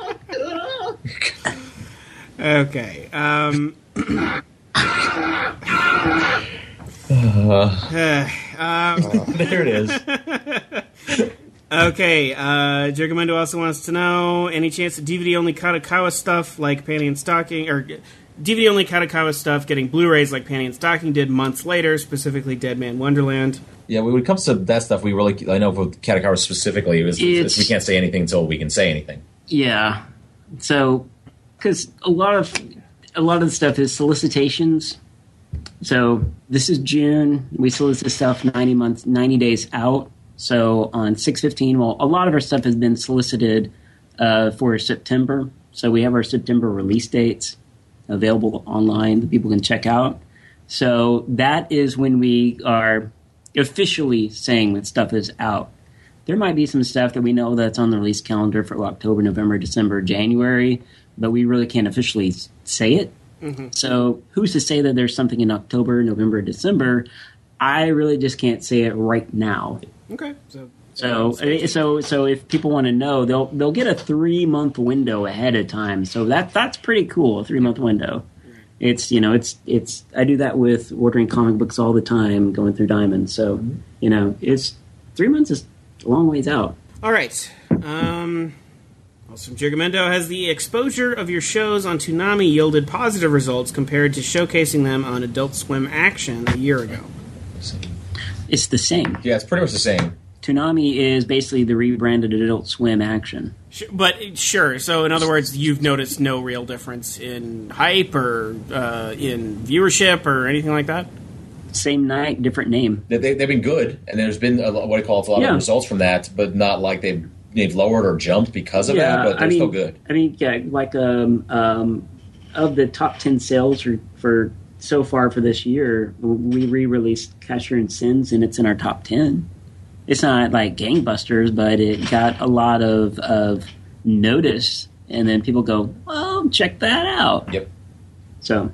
[SPEAKER 1] Okay.
[SPEAKER 4] There it is.
[SPEAKER 1] Okay, Jiggamendo also wants to know, any chance of DVD-only Kadokawa stuff like Panty and Stocking, or DVD-only Kadokawa stuff getting Blu-rays like Panty and Stocking did months later, specifically Dead Man Wonderland?
[SPEAKER 4] Yeah, when it comes to that stuff, I know for Kadokawa specifically, we can't say anything until we can say anything.
[SPEAKER 3] Yeah. So, because a lot of the stuff is solicitations. So this is June. We solicit stuff 90 days out. So on 6/15, well, a lot of our stuff has been solicited for September. So we have our September release dates available online that people can check out. So that is when we are officially saying that stuff is out. There might be some stuff that we know that's on the release calendar for October, November, December, January, but we really can't officially say it. Mm-hmm. So who's to say that there's something in October, November, December? I really just can't say it right now.
[SPEAKER 1] Okay.
[SPEAKER 3] So if people want to know, they'll get a 3-month window ahead of time. So that's pretty cool, a 3-month window. It's I do that with ordering comic books all the time, going through Diamond. So, it's 3 months is a long ways out.
[SPEAKER 1] All right. Also from Jiggamendo, has the exposure of your shows on Toonami yielded positive results compared to showcasing them on Adult Swim Action a year ago?
[SPEAKER 3] It's the same.
[SPEAKER 4] Yeah, it's pretty much the same.
[SPEAKER 3] Toonami is basically the rebranded Adult Swim Action.
[SPEAKER 1] But sure, so in other words, you've noticed no real difference in hype or in viewership or anything like that?
[SPEAKER 3] Same night, different name.
[SPEAKER 4] They've been good, and there's been a lot of results from that, but not like they've lowered or jumped because of that, but they're still good.
[SPEAKER 3] I mean, yeah, like of the top 10 sales for so far for this year, we re-released Cashier and Sins, and it's in our top 10. It's not like gangbusters, but it got a lot of notice, and then people go, "Oh, check that out."
[SPEAKER 4] Yep.
[SPEAKER 3] So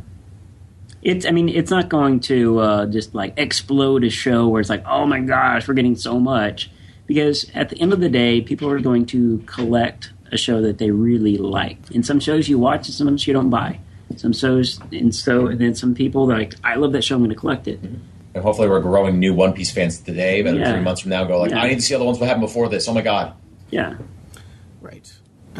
[SPEAKER 3] it's not going to just like explode a show where it's like, "Oh my gosh, we're getting so much," because at the end of the day, people are going to collect a show that they really like. And some shows you watch, and some you don't buy. Some shows, and then some people are like, "I love that show, I'm going to collect it." Mm-hmm.
[SPEAKER 4] And hopefully we're growing new One Piece fans today, but 3 months from now go like, I need to see all the ones that happened before this. Oh my god.
[SPEAKER 3] Yeah.
[SPEAKER 1] Right.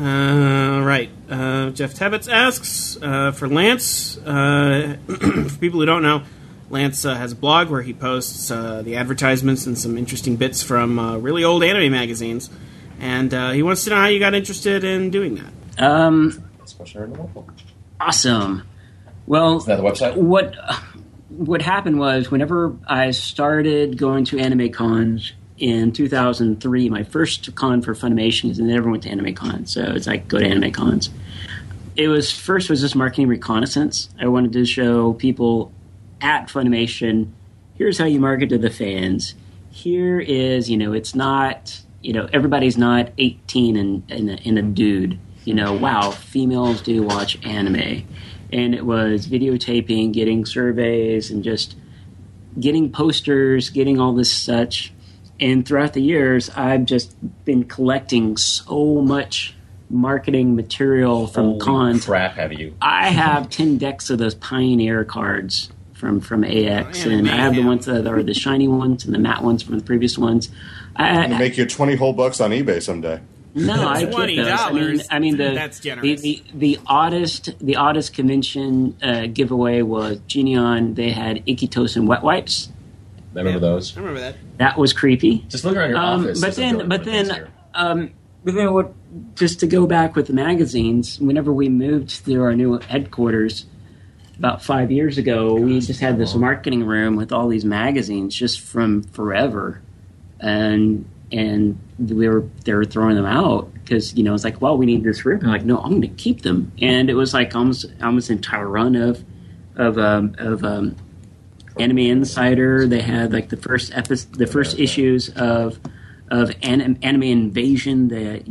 [SPEAKER 1] Jeff Tebbets asks, for Lance, for people who don't know, Lance has a blog where he posts the advertisements and some interesting bits from really old anime magazines. And he wants to know how you got interested in doing that.
[SPEAKER 3] Awesome. Well,
[SPEAKER 4] is that the website?
[SPEAKER 3] what happened was whenever I started going to anime cons in 2003, my first con for Funimation, and I never went to anime cons, so it's like go to anime cons. It was just marketing reconnaissance. I wanted to show people at Funimation, here's how you market to the fans. Here is, it's not, everybody's not 18 and a dude. Wow, females do watch anime. And it was videotaping, getting surveys, and just getting posters, getting all this such. And throughout the years, I've just been collecting so much marketing material from
[SPEAKER 4] Holy
[SPEAKER 3] cons.
[SPEAKER 4] Crap, have you?
[SPEAKER 3] I have 10 decks of those Pioneer cards from AX, and I have the ones that are the shiny ones and the matte ones from the previous ones.
[SPEAKER 2] It'll make you $20 whole bucks on eBay someday.
[SPEAKER 3] No, I get those. I mean,
[SPEAKER 1] that's generous.
[SPEAKER 3] The oddest convention giveaway was Geneon. They had Ikitosen wet wipes.
[SPEAKER 4] I remember those.
[SPEAKER 1] I remember that.
[SPEAKER 3] That was creepy.
[SPEAKER 4] Just look around your office.
[SPEAKER 3] But then, what? Just to go back with the magazines, whenever we moved to our new headquarters about 5 years ago, we just had this marketing room with all these magazines just from forever, and they were throwing them out because it's like, well, we need this room. I'm like, no, I'm going to keep them, and it was like almost an entire run of Anime Insider. They had like the first issues of Anime Invasion.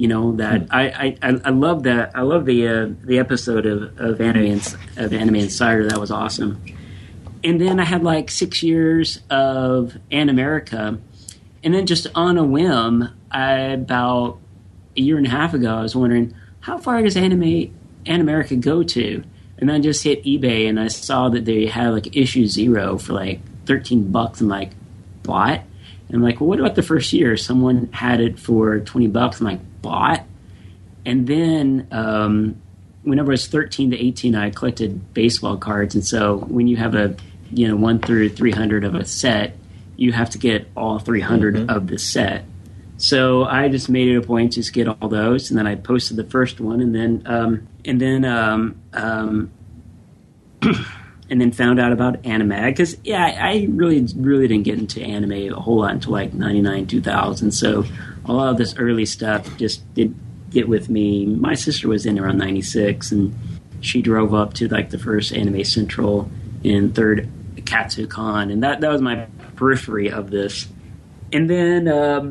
[SPEAKER 3] I love that. I love the episode of Anime Insider. That was awesome. And then I had like 6 years of Animerica, and then just on a whim, about a year and a half ago, I was wondering how far does Animerica go to. And I just hit eBay and I saw that they had like issue 0 for like $13. I'm like, bought? And I'm like, well, what about the first year? Someone had it for $20. I'm like, bought? And then whenever I was 13 to 18, I collected baseball cards. And so when you have a 1 through 300 of a set, you have to get all 300 of the set. So I just made it a point to just get all those, and then I posted the first one, and then found out about Animag because I really didn't get into anime a whole lot until like 99, 2000. So a lot of this early stuff just didn't get with me. My sister was in around 96, and she drove up to like the first Anime Central in third KatsuCon, and that was my periphery of this. And then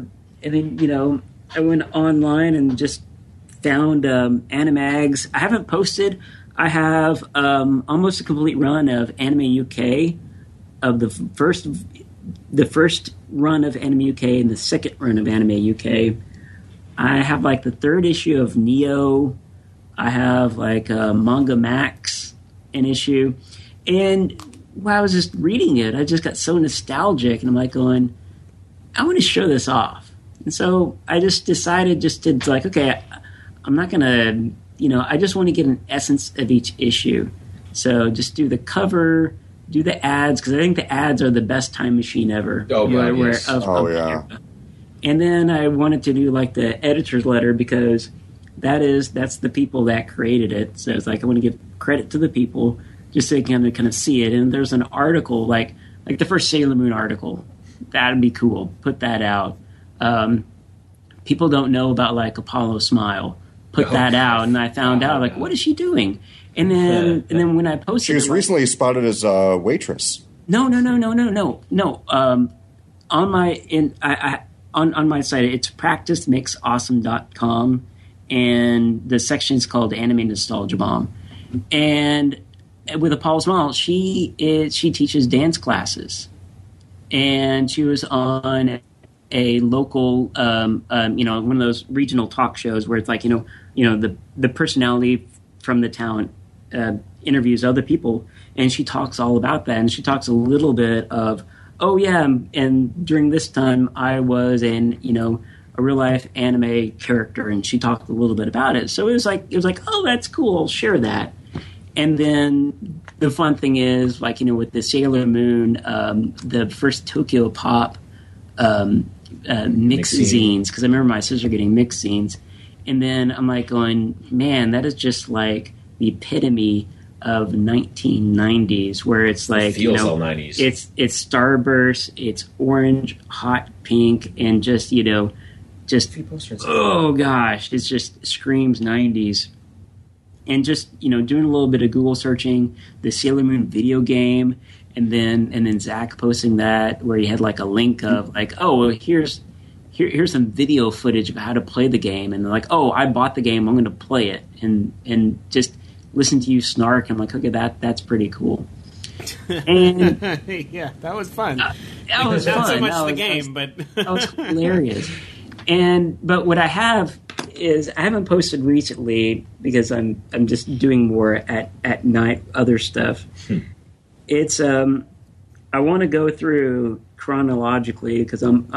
[SPEAKER 3] I went online and just found Animags. I haven't posted. I have almost a complete run of Anime UK, of the first run of Anime UK and the second run of Anime UK. I have like the third issue of Neo. I have like Manga Max, an issue. And while I was just reading it, I just got so nostalgic, and I'm like going, I want to show this off. And so I just decided to like, okay, I'm not going to, I just want to get an essence of each issue. So just do the cover, do the ads, because I think the ads are the best time machine ever.
[SPEAKER 4] Oh, yes.
[SPEAKER 2] Yeah.
[SPEAKER 3] And then I wanted to do like the editor's letter because that's the people that created it. So it's like I want to give credit to the people just so you can kind of see it. And there's an article like the first Sailor Moon article. That'd be cool. Put that out. People don't know about like Apollo Smile. Put that out, and I found out like, what is she doing? And then when I posted,
[SPEAKER 2] she was recently spotted as a waitress.
[SPEAKER 3] No. On my site, it's practicemakeawesome.com, and the section is called Anime Nostalgia Bomb. And with Apollo Smile, she teaches dance classes, and she was on a local, one of those regional talk shows where it's like, the personality from the town interviews other people, and she talks all about that. And she talks a little bit of, oh yeah, and during this time I was in, a real life anime character, and she talked a little bit about it. So it was like, oh, that's cool. I'll share that. And then the fun thing is, like, with the Sailor Moon, the first Tokyo Pop mix zines, because I remember my sister getting mix zines, and then I'm like going, man, that is just like the epitome of 1990s, where it's like,
[SPEAKER 4] feels all 90s.
[SPEAKER 3] It's starburst, it's orange, hot pink, and just oh gosh, it just screams 90s. And just doing a little bit of Google searching, the Sailor Moon video game, and then Zach posting that where he had like a link of like, oh, well, here's some video footage of how to play the game, and they're like, oh, I bought the game, I'm going to play it, and just listen to you snark. I'm like, okay, that's pretty cool. And
[SPEAKER 1] yeah, that was fun.
[SPEAKER 3] That was
[SPEAKER 1] not
[SPEAKER 3] fun.
[SPEAKER 1] so much the game, but
[SPEAKER 3] that was hilarious. But what I have is I haven't posted recently because I'm just doing more at night other stuff. It's I want to go through chronologically because I'm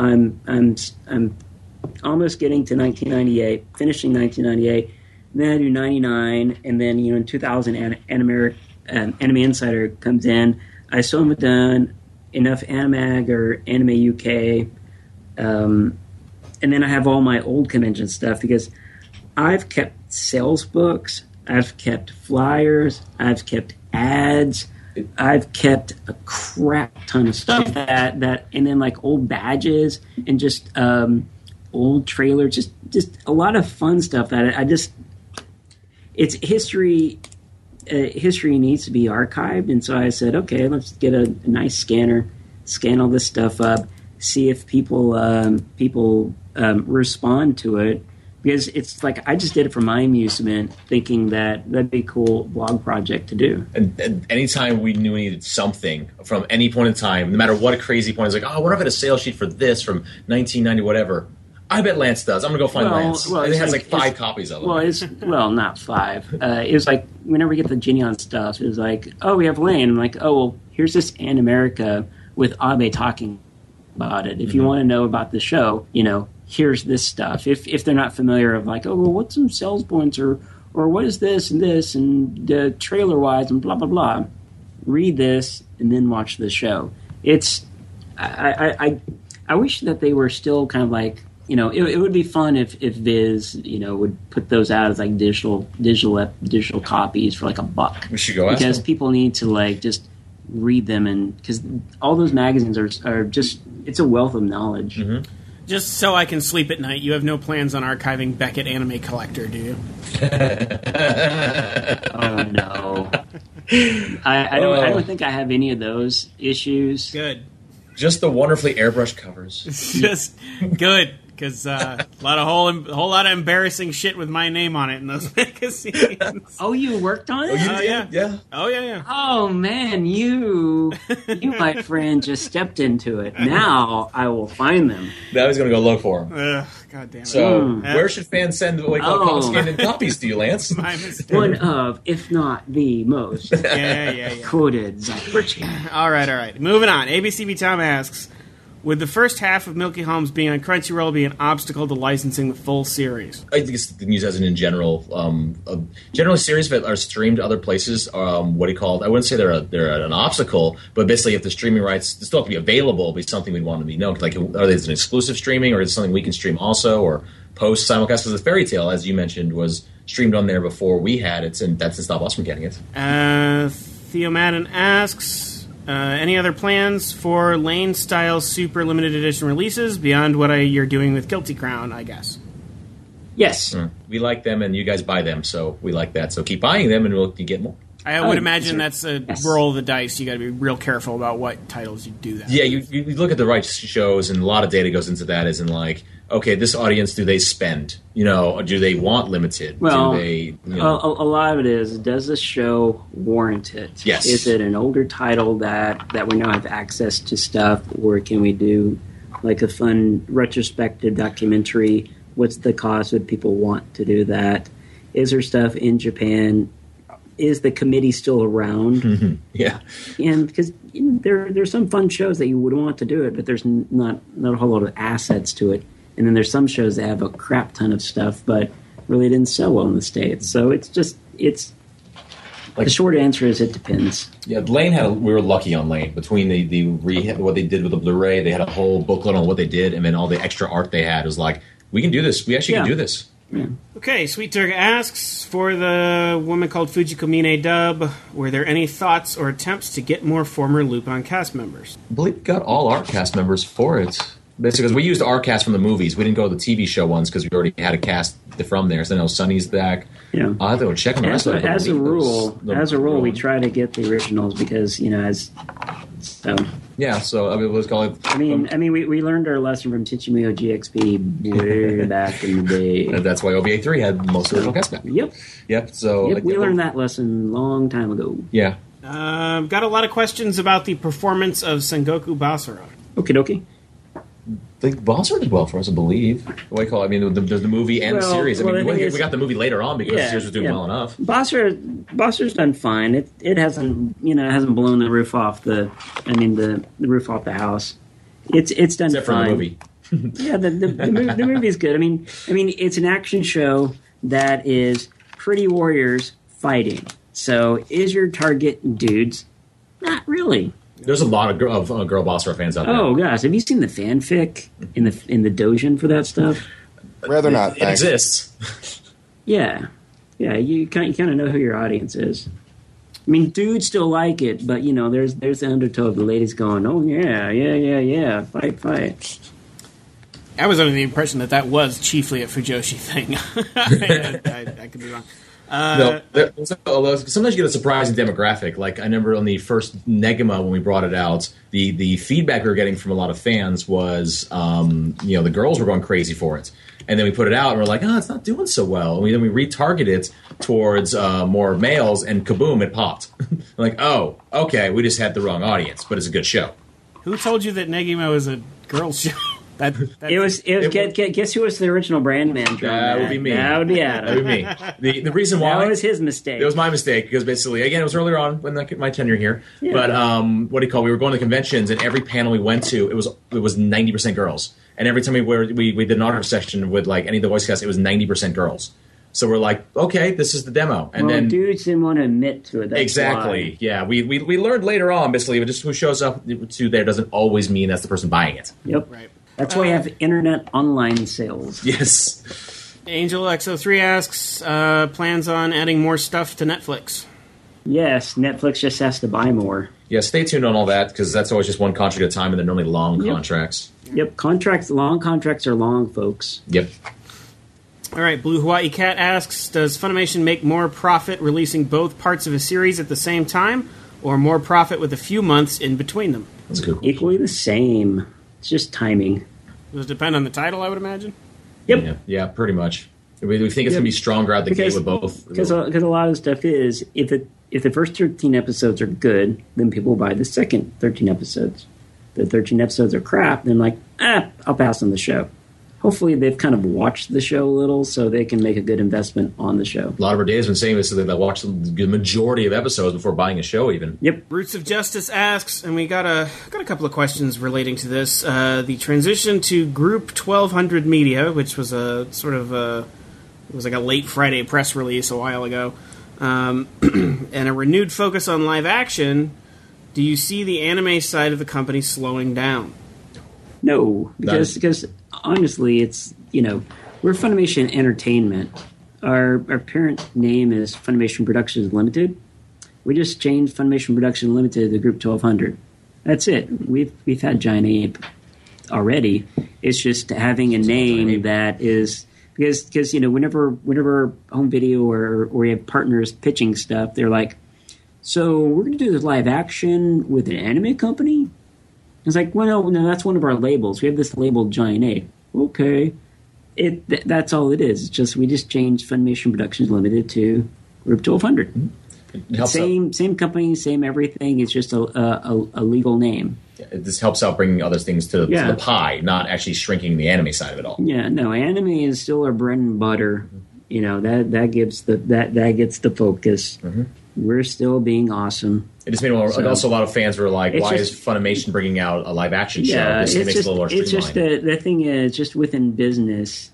[SPEAKER 3] almost getting to 1998, finishing 1998. And then I do 99, and then in 2000, Anime Insider comes in. I still haven't done enough Animag or Anime UK, and then I have all my old convention stuff because I've kept sales books, I've kept flyers, I've kept ads, I've kept a crap ton of stuff that and then like old badges and just old trailers, just a lot of fun stuff that I just. It's history. History needs to be archived, and so I said, okay, let's get a nice scanner, scan all this stuff up, see if people respond to it, because it's like I just did it for my amusement, thinking that that'd be a cool blog project to do.
[SPEAKER 4] And anytime we knew we needed something from any point in time, no matter what a crazy point, it's like, oh, what if I had a sales sheet for this from 1990, whatever. I bet Lance does. I'm going to go find Lance. Well, it has like 5 copies of it.
[SPEAKER 3] Well, not 5. It was like, whenever we get the Genion stuff, it was like, oh, we have Lane. I'm like, oh, well, here's this Animerica with Abe talking about it. If you want to know about the show, here's this stuff. If they're not familiar of like, oh, well, what's some sales points or what is this and trailer-wise and blah, blah, blah. Read this and then watch the show. It's, I wish that they were still kind of like, it would be fun if Viz, would put those out as like digital copies for like $1.
[SPEAKER 4] We should go ask
[SPEAKER 3] because
[SPEAKER 4] them.
[SPEAKER 3] People need to like just read them, and because all those magazines are just, it's a wealth of knowledge.
[SPEAKER 4] Mm-hmm.
[SPEAKER 1] Just so I can sleep at night, you have no plans on archiving Beckett Anime Collector, do you?
[SPEAKER 3] Oh no, I don't think I have any of those issues.
[SPEAKER 1] Good.
[SPEAKER 4] Just the wonderfully airbrushed covers.
[SPEAKER 1] Just good. Because a whole lot of embarrassing shit with my name on it in those magazines.
[SPEAKER 3] Oh, you worked on it?
[SPEAKER 4] Yeah.
[SPEAKER 1] Oh, yeah.
[SPEAKER 3] Oh, man, you, my friend, just stepped into it. Now I will find them.
[SPEAKER 4] Now he's going to go look for them.
[SPEAKER 1] God damn it.
[SPEAKER 4] So, where should fans send what we call scanned copies to you, Lance?
[SPEAKER 1] My mistake.
[SPEAKER 3] One of, if not the most
[SPEAKER 1] yeah.
[SPEAKER 3] quoted Zyberchi.
[SPEAKER 1] All right. Moving on. ABCB Tom asks, would the first half of Milky Holmes being on Crunchyroll be an obstacle to licensing the full series?
[SPEAKER 4] I think it's the news as in general. Generally, series that are streamed to other places, I wouldn't say they're an obstacle, but basically, if the streaming rights still have to be available, it'll be something we'd want to be known. Like, are they an exclusive streaming, or is it something we can stream also, or post simulcast? Because the Fairy Tail, as you mentioned, was streamed on there before we had it, and that's to stop us from getting it.
[SPEAKER 1] Theo Madden asks, any other plans for Lane-style super limited edition releases beyond what you're doing with Guilty Crown, I guess?
[SPEAKER 3] Yes.
[SPEAKER 4] We like them, and you guys buy them, so we like that. So keep buying them, and we'll get more.
[SPEAKER 1] I would imagine that's a roll of the dice. You got to be real careful about what titles you do that.
[SPEAKER 4] Yeah, you look at the right shows, and a lot of data goes into that. As in, like, okay, this audience, do they spend? Or do they want limited?
[SPEAKER 3] Well,
[SPEAKER 4] do they,
[SPEAKER 3] a lot of it is, does the show warrant it?
[SPEAKER 4] Yes.
[SPEAKER 3] Is it an older title that we now have access to stuff, or can we do like a fun retrospective documentary? What's the cost? Would people want to do that? Is there stuff in Japan? Is the committee still around?
[SPEAKER 4] Mm-hmm. Yeah.
[SPEAKER 3] And because there's some fun shows that you would want to do it, but there's not a whole lot of assets to it. And then there's some shows that have a crap ton of stuff, but really didn't sell well in the States. So it's like, the short answer is it depends.
[SPEAKER 4] Yeah, Lane we were lucky on Lane. Between what they did with the Blu-ray, they had a whole booklet on what they did, and then all the extra art they had was like, we can do this. We actually can do this.
[SPEAKER 1] Okay, Sweet Turk asks, for the woman called Fujiko Mine dub, were there any thoughts or attempts to get more former Lupin cast members?
[SPEAKER 4] I believe we got all our cast members for it. Basically, because we used our cast from the movies. We didn't go to the TV show ones because we already had a cast from there. So I know Sonny's back.
[SPEAKER 3] Yeah.
[SPEAKER 4] I'll have to go check on the rest of it.
[SPEAKER 3] As a rule, we try to get the originals because,
[SPEAKER 4] Yeah, so I mean, let's call it.
[SPEAKER 3] I mean, we learned our lesson from Tichimiyo GXP way back in the day.
[SPEAKER 4] And that's why OVA3 had most original cast back.
[SPEAKER 3] Yep.
[SPEAKER 4] So
[SPEAKER 3] we learned that lesson a long time ago.
[SPEAKER 4] Yeah.
[SPEAKER 1] Got a lot of questions about the performance of Sengoku Basara.
[SPEAKER 3] Okie dokie.
[SPEAKER 4] I think Basara did well for us, I believe. What do you call it? I mean, there's the movie and the series. I mean, we got the movie later on because the series was doing well enough.
[SPEAKER 3] Basara's done fine. It hasn't blown the roof off the roof off the house. It's done
[SPEAKER 4] Except
[SPEAKER 3] fine.
[SPEAKER 4] For the movie.
[SPEAKER 3] Yeah, the movie's good. I mean, it's an action show that is pretty warriors fighting. So, is your target dudes? Not really.
[SPEAKER 4] There's a lot of girl Basara fans out there.
[SPEAKER 3] Oh gosh, have you seen the fanfic in the Dojin for that stuff?
[SPEAKER 2] Rather not.
[SPEAKER 4] It exists.
[SPEAKER 3] Yeah, you kind of know who your audience is. I mean, dudes still like it, but there's the undertow of the ladies going, "Oh yeah, fight."
[SPEAKER 1] I was under the impression that was chiefly a Fujoshi thing. I could be wrong.
[SPEAKER 4] No, sometimes you get a surprising demographic. Like I remember on the first Negima when we brought it out, the feedback we were getting from a lot of fans was, the girls were going crazy for it, and then we put it out and we're like, it's not doing so well. And then we retargeted it towards more males, and kaboom, it popped. Like, oh, okay, we just had the wrong audience, but it's a good show.
[SPEAKER 1] Who told you that Negima was a girls' show?
[SPEAKER 3] Guess who was the original brand manager?
[SPEAKER 4] That would be me.
[SPEAKER 3] That would be Adam.
[SPEAKER 4] That would be me. The reason why
[SPEAKER 3] that was his mistake.
[SPEAKER 4] It was my mistake because basically, again, it was earlier on when my tenure here. Yeah. But what do you call? We were going to conventions, and every panel we went to, it was 90% girls. And every time we did an honor section with like any of the voice casts, it was 90% girls. So we're like, okay, this is the demo. And then
[SPEAKER 3] dudes didn't want to admit to it. That's
[SPEAKER 4] exactly.
[SPEAKER 3] Why.
[SPEAKER 4] Yeah, we learned later on, basically, just who shows up to there doesn't always mean that's the person buying it.
[SPEAKER 3] Yep.
[SPEAKER 1] Right.
[SPEAKER 3] That's why you have internet online sales.
[SPEAKER 1] Yes. Angel XO3 asks, plans on adding more stuff to Netflix?
[SPEAKER 3] Yes, Netflix just has to buy more.
[SPEAKER 4] Yeah, stay tuned on all that because that's always just one contract at a time, and they're normally long contracts.
[SPEAKER 3] Yep, long contracts are long, folks.
[SPEAKER 4] Yep.
[SPEAKER 1] All right, Blue Hawaii Cat asks, does Funimation make more profit releasing both parts of a series at the same time, or more profit with a few months in between them?
[SPEAKER 4] That's a good question.
[SPEAKER 3] Equally the same. It's just timing.
[SPEAKER 1] Does it depend on the title, I would imagine?
[SPEAKER 3] Yep.
[SPEAKER 4] Yeah, pretty much. We think it's going to be stronger out the gate with both.
[SPEAKER 3] Because a lot of stuff is, if the first 13 episodes are good, then people will buy the second 13 episodes. The 13 episodes are crap, then like, I'll pass on the show. Hopefully they've kind of watched the show a little so they can make a good investment on the show. A
[SPEAKER 4] lot of our Dave's been saying this, so they watch the majority of episodes before buying a show even.
[SPEAKER 3] Yep.
[SPEAKER 1] Roots of Justice asks, and we got a couple of questions relating to this, the transition to Group 1200 Media, which was it was like a late Friday press release a while ago, and a renewed focus on live action. Do you see the anime side of the company slowing down?
[SPEAKER 3] No, because honestly, it's, we're Funimation Entertainment. Our parent name is Funimation Productions Limited. We just changed Funimation Production Limited to Group 1200. That's it. We've had Giant Ape already. It's just having a name that is because whenever home video or we have partners pitching stuff, they're like, so we're going to do this live action with an anime company. It's like, well, no, that's one of our labels. We have this label, Giant Ape. Okay. That's all it is. It's just we just changed Funimation Productions Limited to Group 1200. Same company, same everything. It's just a legal name.
[SPEAKER 4] This helps out bringing other things to the pie, not actually shrinking the anime side of it all.
[SPEAKER 3] Yeah, no, anime is still our bread and butter. That gets the focus. Mm-hmm. We're still being awesome.
[SPEAKER 4] It just made also a lot of fans were like, why is Funimation bringing out a live action show? This makes it a little more streamlined.
[SPEAKER 3] It's just the thing is, just within business,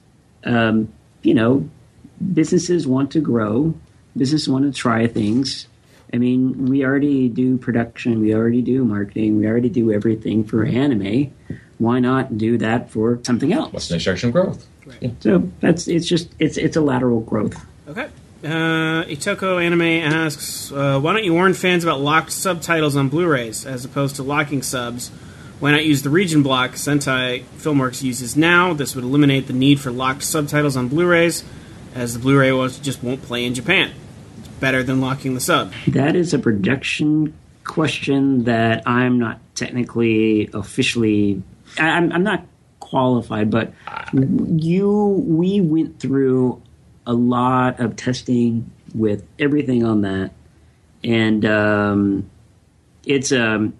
[SPEAKER 3] businesses want to grow. Businesses want to try things. I mean, we already do production. We already do marketing. We already do everything for anime. Why not do that for something else?
[SPEAKER 4] What's the next direction of growth?
[SPEAKER 1] Right.
[SPEAKER 3] So it's a lateral growth.
[SPEAKER 1] Okay. Itoko Anime asks, why don't you warn fans about locked subtitles on Blu-rays as opposed to locking subs? Why not use the region block Sentai Filmworks uses now? This would eliminate the need for locked subtitles on Blu-rays, as the Blu-ray just won't play in Japan. It's better than locking the sub.
[SPEAKER 3] That is a production question that I'm not technically officially... I'm not qualified, but we went through a lot of testing with everything on that, and it's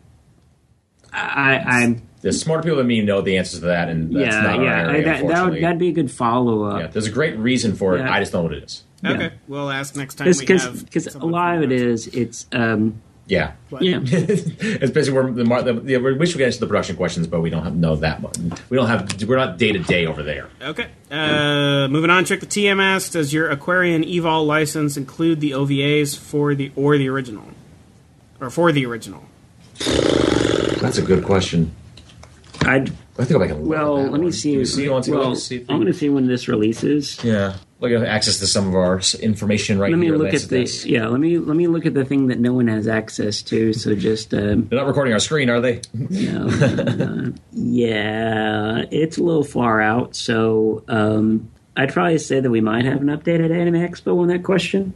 [SPEAKER 3] I'm
[SPEAKER 4] the smarter people than me know the answers to that, and that's not our area, unfortunately.
[SPEAKER 3] That'd be a good follow-up.
[SPEAKER 4] Yeah, there's a great reason for it. I just don't know what it is.
[SPEAKER 1] Okay,
[SPEAKER 3] Yeah.
[SPEAKER 1] we'll ask next time
[SPEAKER 3] because a lot of it is
[SPEAKER 4] Yeah.
[SPEAKER 1] What?
[SPEAKER 3] yeah.
[SPEAKER 4] It's basically we wish we get into the production questions, but we don't know that much. We're not day to day over there.
[SPEAKER 1] Okay. Moving on, Trick the TM asks, does your Aquarian Evol license include the OVAs for the original? Or for the original?
[SPEAKER 4] That's a good question. I think I can.
[SPEAKER 3] Let me see. I'm going to see when this releases.
[SPEAKER 4] Yeah, look at access to some of our information right
[SPEAKER 3] here. Let me look at
[SPEAKER 4] this.
[SPEAKER 3] Yeah, let me look at the thing that no one has access to. So just
[SPEAKER 4] they're not recording our screen, are they?
[SPEAKER 3] No. Yeah, it's a little far out. So I'd probably say that we might have an update at Anime Expo on that question.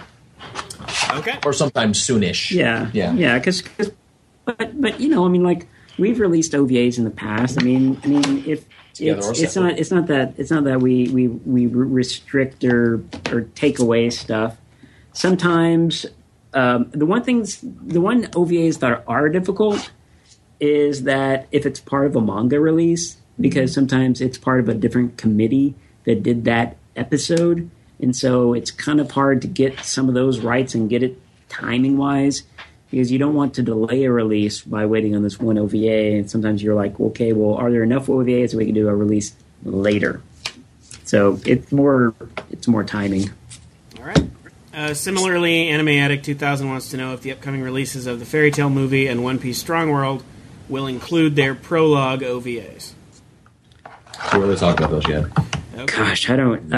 [SPEAKER 1] Okay.
[SPEAKER 4] Or sometime soonish.
[SPEAKER 3] Yeah. Because but I mean, like, we've released OVAs in the past. I mean, if it's not that we restrict or take away stuff. Sometimes the one OVAs that are difficult is that if it's part of a manga release, because sometimes it's part of a different committee that did that episode, and so it's kind of hard to get some of those rights and get it timing wise. Because you don't want to delay a release by waiting on this one OVA, and sometimes you're like, okay, well, are there enough OVAs so we can do a release later? So it's more timing.
[SPEAKER 1] All right. Similarly, Anime Addict 2000 wants to know if the upcoming releases of the Fairy Tail movie and One Piece Strong World will include their prologue OVAs.
[SPEAKER 4] We're really talking about those yet.
[SPEAKER 3] Okay. Gosh, I don't.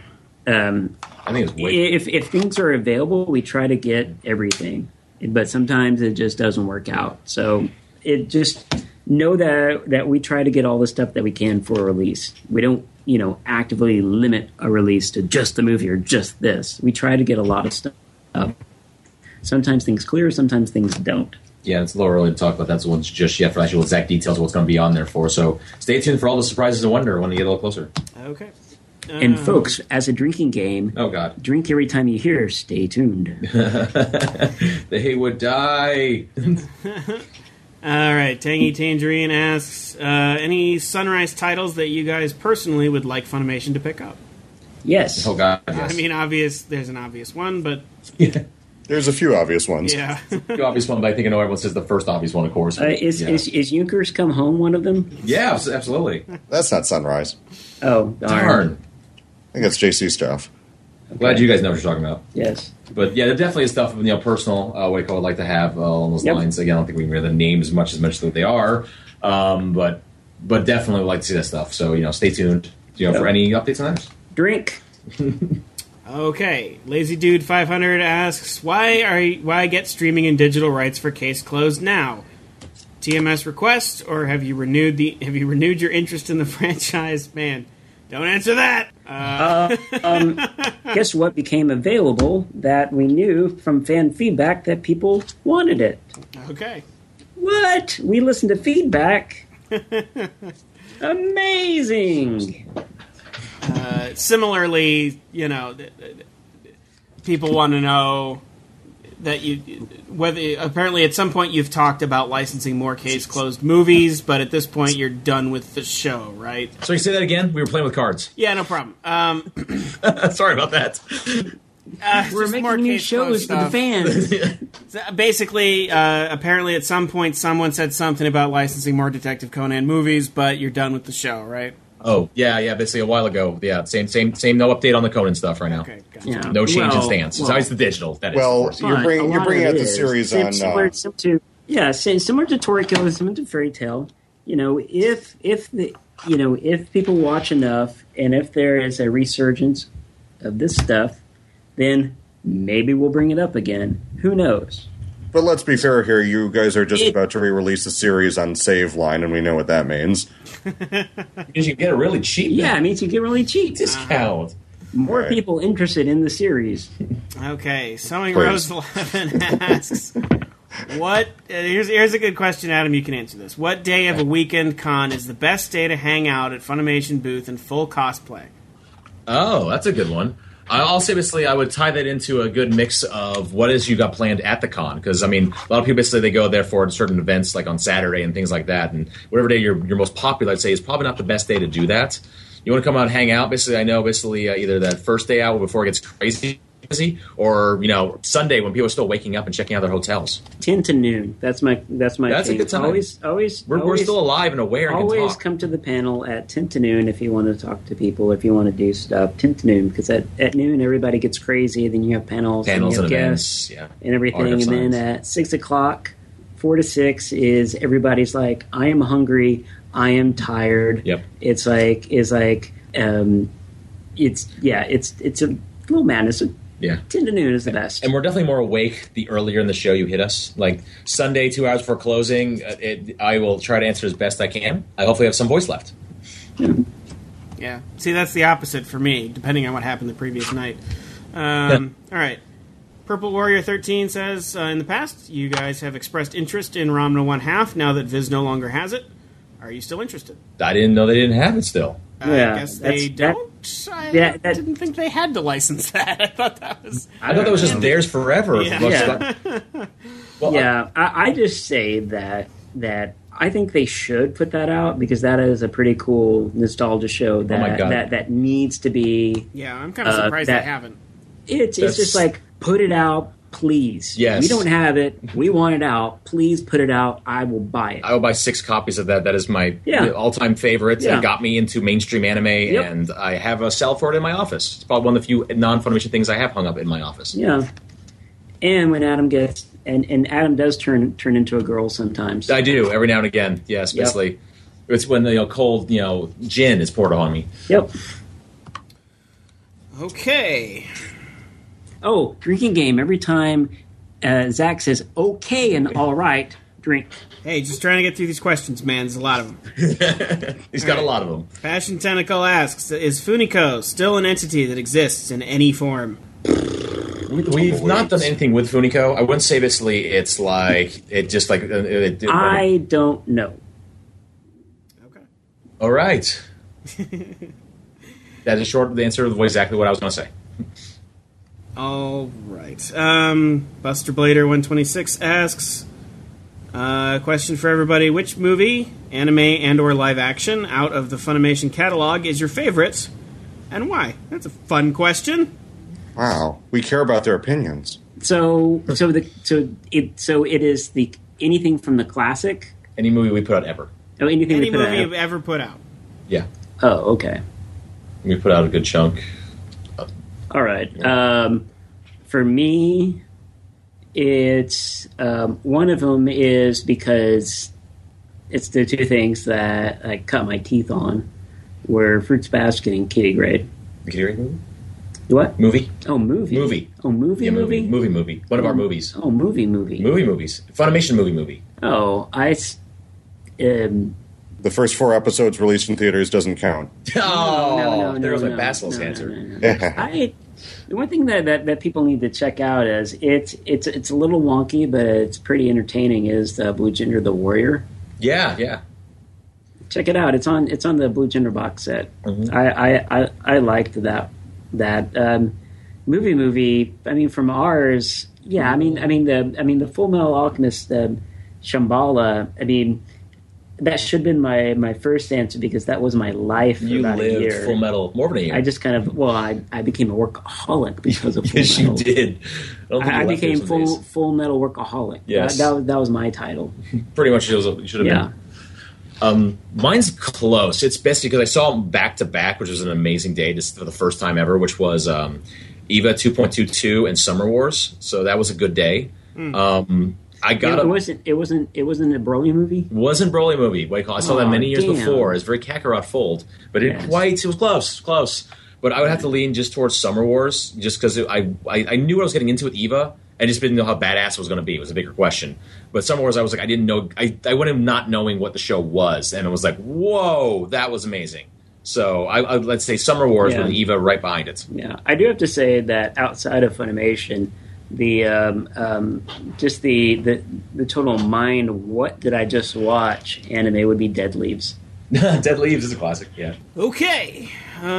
[SPEAKER 4] I think it's
[SPEAKER 3] if things are available, we try to get everything. But sometimes it just doesn't work out. So it just know that we try to get all the stuff that we can for a release. We don't, actively limit a release to just the movie or just this. We try to get a lot of stuff up. Sometimes things clear, sometimes things don't.
[SPEAKER 4] Yeah, it's a little early to talk about that ones just yet for actual exact details of what's going to be on there for. So stay tuned for all the surprises and wonder when we get a little closer.
[SPEAKER 1] Okay.
[SPEAKER 3] And folks, as a drinking game,
[SPEAKER 4] oh god,
[SPEAKER 3] drink every time you hear "Stay tuned."
[SPEAKER 4] They would die.
[SPEAKER 1] All right, Tangy Tangerine asks, any Sunrise titles that you guys personally would like Funimation to pick up?
[SPEAKER 3] Yes.
[SPEAKER 4] Oh god, yes.
[SPEAKER 1] I mean, there's an obvious one, but
[SPEAKER 2] there's a few obvious ones.
[SPEAKER 1] Yeah,
[SPEAKER 4] the obvious one, but I think I know everyone says the first obvious one, of course.
[SPEAKER 3] Is Junkers Come Home one of them?
[SPEAKER 4] Yeah, absolutely.
[SPEAKER 2] That's not Sunrise.
[SPEAKER 3] Oh, darn.
[SPEAKER 2] I think that's JC stuff.
[SPEAKER 4] Okay. Glad you guys know what you're talking about.
[SPEAKER 3] Yes.
[SPEAKER 4] But yeah, there definitely is stuff, personal, what I would like to have along those lines. Again, I don't think we can read the names as much as what they are. But definitely would like to see that stuff. So, stay tuned, for any updates on that.
[SPEAKER 3] Drink.
[SPEAKER 1] Okay. Lazy Dude 500 asks, why get streaming and digital rights for Case Closed now? TMS request, or have you renewed your interest in the franchise? Man, don't answer that.
[SPEAKER 3] Guess what became available that we knew from fan feedback that people wanted it?
[SPEAKER 1] Okay.
[SPEAKER 3] What? We listened to feedback? Amazing.
[SPEAKER 1] Similarly, people want to know that apparently at some point you've talked about licensing more Case Closed movies, but at this point you're done with the show, right?
[SPEAKER 4] So you say that again? We were playing with cards.
[SPEAKER 1] Yeah, no problem.
[SPEAKER 4] Sorry about that.
[SPEAKER 3] We're making new shows for the fans.
[SPEAKER 1] So basically, apparently at some point someone said something about licensing more Detective Conan movies, but you're done with the show, right?
[SPEAKER 4] Oh, yeah, basically a while ago. Yeah, same, no update on the Conan stuff right now.
[SPEAKER 1] Okay, gotcha.
[SPEAKER 3] Yeah.
[SPEAKER 4] No change in stance. It's always the digital. That is,
[SPEAKER 2] well, you're bringing out the series on...
[SPEAKER 3] Similar to Toriko, similar to Fairy Tail. If if people watch enough, and if there is a resurgence of this stuff, then maybe we'll bring it up again. Who knows?
[SPEAKER 2] But let's be fair here. You guys are just about to re-release a series on Save Line, and we know what that means.
[SPEAKER 4] It means you get it really cheap.
[SPEAKER 3] Yeah, it means you get really cheap.
[SPEAKER 4] Discount.
[SPEAKER 3] More
[SPEAKER 2] Right.
[SPEAKER 3] people interested in the series.
[SPEAKER 1] Okay, Sewing
[SPEAKER 2] Please.
[SPEAKER 1] Rose 11 asks, "What? Here's a good question, Adam. You can answer this. What day of a weekend con is the best day to hang out at Funimation booth in full cosplay?"
[SPEAKER 4] Oh, that's a good one. I'll say basically I would tie that into a good mix of what is you got planned at the con. Because, I mean, a lot of people basically they go there for certain events like on Saturday and things like that. And whatever day you're most popular, I'd say, is probably not the best day to do that. You want to come out and hang out. Basically, I know either that first day out before it gets crazy busy, or Sunday when people are still waking up and checking out their hotels.
[SPEAKER 3] 10 to noon. That's my.
[SPEAKER 4] That's a
[SPEAKER 3] thing.
[SPEAKER 4] good time. We're still alive and aware and can
[SPEAKER 3] Always
[SPEAKER 4] talk.
[SPEAKER 3] come to the panel at 10 to noon if you want to talk to people, if you want to do stuff. 10 to noon, because at noon everybody gets crazy. Then you have panels
[SPEAKER 4] Panels
[SPEAKER 3] you
[SPEAKER 4] and
[SPEAKER 3] have
[SPEAKER 4] events,
[SPEAKER 3] guests
[SPEAKER 4] yeah.
[SPEAKER 3] and everything.
[SPEAKER 4] Art
[SPEAKER 3] And
[SPEAKER 4] of
[SPEAKER 3] then
[SPEAKER 4] science.
[SPEAKER 3] at 6 o'clock, 4 to 6 is everybody's like, I am hungry, I am tired.
[SPEAKER 4] Yep.
[SPEAKER 3] It's a little madness.
[SPEAKER 4] Yeah.
[SPEAKER 3] 10 to noon is the best.
[SPEAKER 4] And we're definitely more awake the earlier in the show you hit us. Like Sunday, 2 hours before closing, I will try to answer as best I can. I hopefully have some voice left.
[SPEAKER 1] Yeah. See, that's the opposite for me, depending on what happened the previous night. All right. Purple Warrior 13 says, in the past, you guys have expressed interest in Ramna 1/2 now that Viz no longer has it. Are you still interested?
[SPEAKER 4] I didn't know they didn't have it still.
[SPEAKER 3] Yeah,
[SPEAKER 1] I guess they
[SPEAKER 3] that's-
[SPEAKER 1] don't. I
[SPEAKER 3] that-
[SPEAKER 1] didn't think they had to license that. I thought that was...
[SPEAKER 4] I thought that was just theirs forever.
[SPEAKER 1] Yeah.
[SPEAKER 4] Well,
[SPEAKER 3] Yeah, I just say that I think they should put that out because that is a pretty cool nostalgia show that
[SPEAKER 4] my God.
[SPEAKER 3] that needs to be.
[SPEAKER 1] Yeah, I'm kind of surprised
[SPEAKER 3] that-
[SPEAKER 1] they haven't.
[SPEAKER 3] It's
[SPEAKER 4] That's-
[SPEAKER 3] just like put it out, please.
[SPEAKER 4] Yes.
[SPEAKER 3] We don't have it. We want it out. Please put it out. I will buy it.
[SPEAKER 4] I will buy 6 copies of that. That is my
[SPEAKER 3] Yeah.
[SPEAKER 4] all-time favorite.
[SPEAKER 3] Yeah.
[SPEAKER 4] It got me into mainstream anime, and I have a cell for it in my office. It's probably one of the few non-Funimation things I have hung up in my office.
[SPEAKER 3] Yeah. And when Adam gets and Adam does turn into a girl sometimes.
[SPEAKER 4] I do every now and again. Yes,
[SPEAKER 3] Yep.
[SPEAKER 4] basically, it's when cold gin is poured on me.
[SPEAKER 3] Yep.
[SPEAKER 1] Okay.
[SPEAKER 3] Oh, drinking game. Every time Zach says okay and all right, drink.
[SPEAKER 1] Hey, just trying to get through these questions, man. There's a lot of them.
[SPEAKER 4] He's got a lot of them.
[SPEAKER 1] Passion Tentacle asks, is Funiko still an entity that exists in any form?
[SPEAKER 4] We've not done anything with Funiko. I wouldn't say basically it's like it just like
[SPEAKER 3] I don't know.
[SPEAKER 1] Okay.
[SPEAKER 4] All right. That is short answer of exactly what I was going to say.
[SPEAKER 1] All right. Buster Blader 126 asks, question for everybody: which movie, anime, and/or live action out of the Funimation catalog is your favorite, and why? That's a fun question.
[SPEAKER 2] Wow, we care about their opinions.
[SPEAKER 3] So it is the anything from the classic.
[SPEAKER 4] Any movie we put out ever.
[SPEAKER 3] Oh, anything
[SPEAKER 1] Any
[SPEAKER 3] we put
[SPEAKER 1] movie
[SPEAKER 3] out.
[SPEAKER 1] you've ever put out.
[SPEAKER 4] Yeah.
[SPEAKER 3] Oh, okay.
[SPEAKER 4] We put out a good chunk.
[SPEAKER 3] All right. For me, it's one of them is because it's the two things that I cut my teeth on, were Fruits Basket and Kitty Grade.
[SPEAKER 4] The Kitty Grade movie?
[SPEAKER 3] What?
[SPEAKER 4] Movie?
[SPEAKER 3] Oh, movie.
[SPEAKER 4] Movie.
[SPEAKER 3] Oh, movie.
[SPEAKER 4] Yeah, movie. One of our movies.
[SPEAKER 3] Oh, movie.
[SPEAKER 4] Movies. Funimation movie.
[SPEAKER 3] Oh,
[SPEAKER 2] The first 4 episodes released in theaters doesn't count.
[SPEAKER 4] Oh, there was my Basil's answer.
[SPEAKER 3] The one thing that people need to check out is it's a little wonky, but it's pretty entertaining. Is the Blue Gender the Warrior?
[SPEAKER 4] Yeah.
[SPEAKER 3] Check it out. It's on the Blue Gender box set.
[SPEAKER 4] Mm-hmm.
[SPEAKER 3] I liked that movie. I mean, from ours, yeah. I mean the Full Metal Alchemist, Shambhala. I mean, that should have been my first answer because that was my life for
[SPEAKER 4] You
[SPEAKER 3] about a
[SPEAKER 4] lived
[SPEAKER 3] year.
[SPEAKER 4] Full Metal more than a year.
[SPEAKER 3] I just kind of I became a workaholic because of Full
[SPEAKER 4] Yes,
[SPEAKER 3] Metal.
[SPEAKER 4] you did.
[SPEAKER 3] I became
[SPEAKER 4] full.
[SPEAKER 3] full metal workaholic.
[SPEAKER 4] Yes.
[SPEAKER 3] That was my title.
[SPEAKER 4] Pretty much, you should have
[SPEAKER 3] Yeah.
[SPEAKER 4] been. Mine's close. It's best because I saw them back to back, which was an amazing day just for the first time ever, which was EVA 2.22 and Summer Wars. So that was a good day. I got
[SPEAKER 3] it wasn't a Broly movie.
[SPEAKER 4] Wasn't Broly movie. I saw that many years before. It was very Kakarot Fold, but it was close. But I would have to lean just towards Summer Wars, just because I knew what I was getting into with Eva. I just didn't know how badass it was going to be. It was a bigger question. But Summer Wars, I was like, I didn't know. I went in not knowing what the show was, and it was like, whoa, that was amazing. So let's say Summer Wars with Eva right behind it.
[SPEAKER 3] Yeah, I do have to say that outside of Funimation, the just the total mind, what did I just watch? Anime would be Dead Leaves.
[SPEAKER 4] Dead Leaves is a classic. Yeah.
[SPEAKER 1] Okay.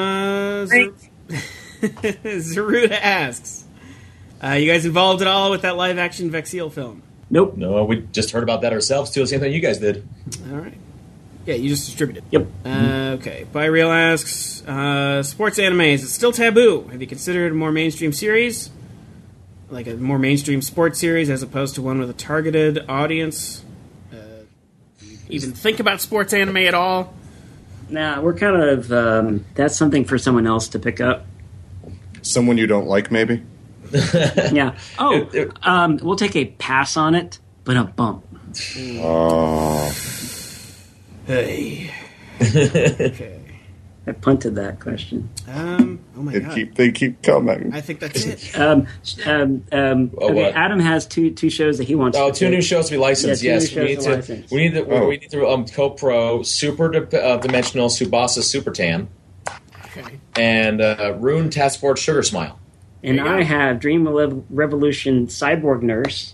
[SPEAKER 1] Zeruda asks, you guys involved at all with that live-action Vexiel film?
[SPEAKER 3] Nope.
[SPEAKER 4] No, we just heard about that ourselves, too. The same thing you guys did.
[SPEAKER 1] All right. Yeah, you just distributed.
[SPEAKER 3] Yep.
[SPEAKER 1] Okay. Byreal asks, sports anime, is it still taboo? Have you considered a more mainstream series? Like a more mainstream sports series as opposed to one with a targeted audience? Even think about sports anime at all?
[SPEAKER 3] Nah, we're kind of... that's something for someone else to pick up.
[SPEAKER 2] Someone you don't like, maybe?
[SPEAKER 3] Yeah. Oh, we'll take a pass on it, but a bump.
[SPEAKER 2] Oh.
[SPEAKER 1] Hey. Okay.
[SPEAKER 3] I punted that question.
[SPEAKER 1] Oh my god.
[SPEAKER 2] They keep coming.
[SPEAKER 1] I think that's it.
[SPEAKER 3] Okay, Adam has two shows that he wants.
[SPEAKER 4] Oh, two new shows to be licensed. Yes, we need to co-pro Super Dimensional Tsubasa Super Tan, and Rune Task Force Sugar Smile.
[SPEAKER 3] And I have Dream Revolution Cyborg Nurse,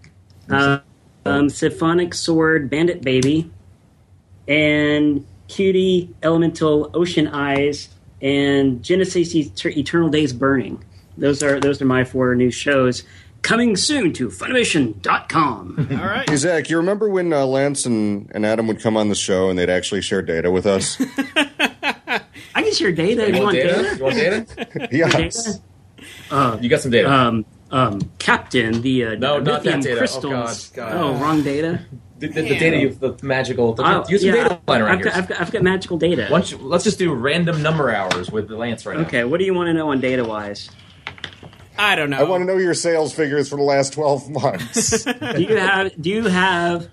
[SPEAKER 3] Symphonic Sword Bandit Baby, and Cutie Elemental Ocean Eyes, and Genesis Eternal Days Burning. Those are my 4 new shows coming soon to Funimation.com.
[SPEAKER 1] All right.
[SPEAKER 2] Hey, Zach, you remember when Lance and Adam would come on the show and they'd actually share data with us?
[SPEAKER 3] I can share data. You want data?
[SPEAKER 4] You want data?
[SPEAKER 2] Yes.
[SPEAKER 4] You got some data.
[SPEAKER 3] Captain, the
[SPEAKER 4] not that data.
[SPEAKER 3] crystals.
[SPEAKER 4] Oh, God.
[SPEAKER 3] Oh, wrong data.
[SPEAKER 4] The data, the magical. Use some data line around here.
[SPEAKER 3] I've got magical data.
[SPEAKER 4] Let's just do random number hours with the Lance right now.
[SPEAKER 3] Okay, what do you want to know on data wise?
[SPEAKER 1] I don't know.
[SPEAKER 2] I want to know your sales figures for the last 12 months.
[SPEAKER 3] Do you have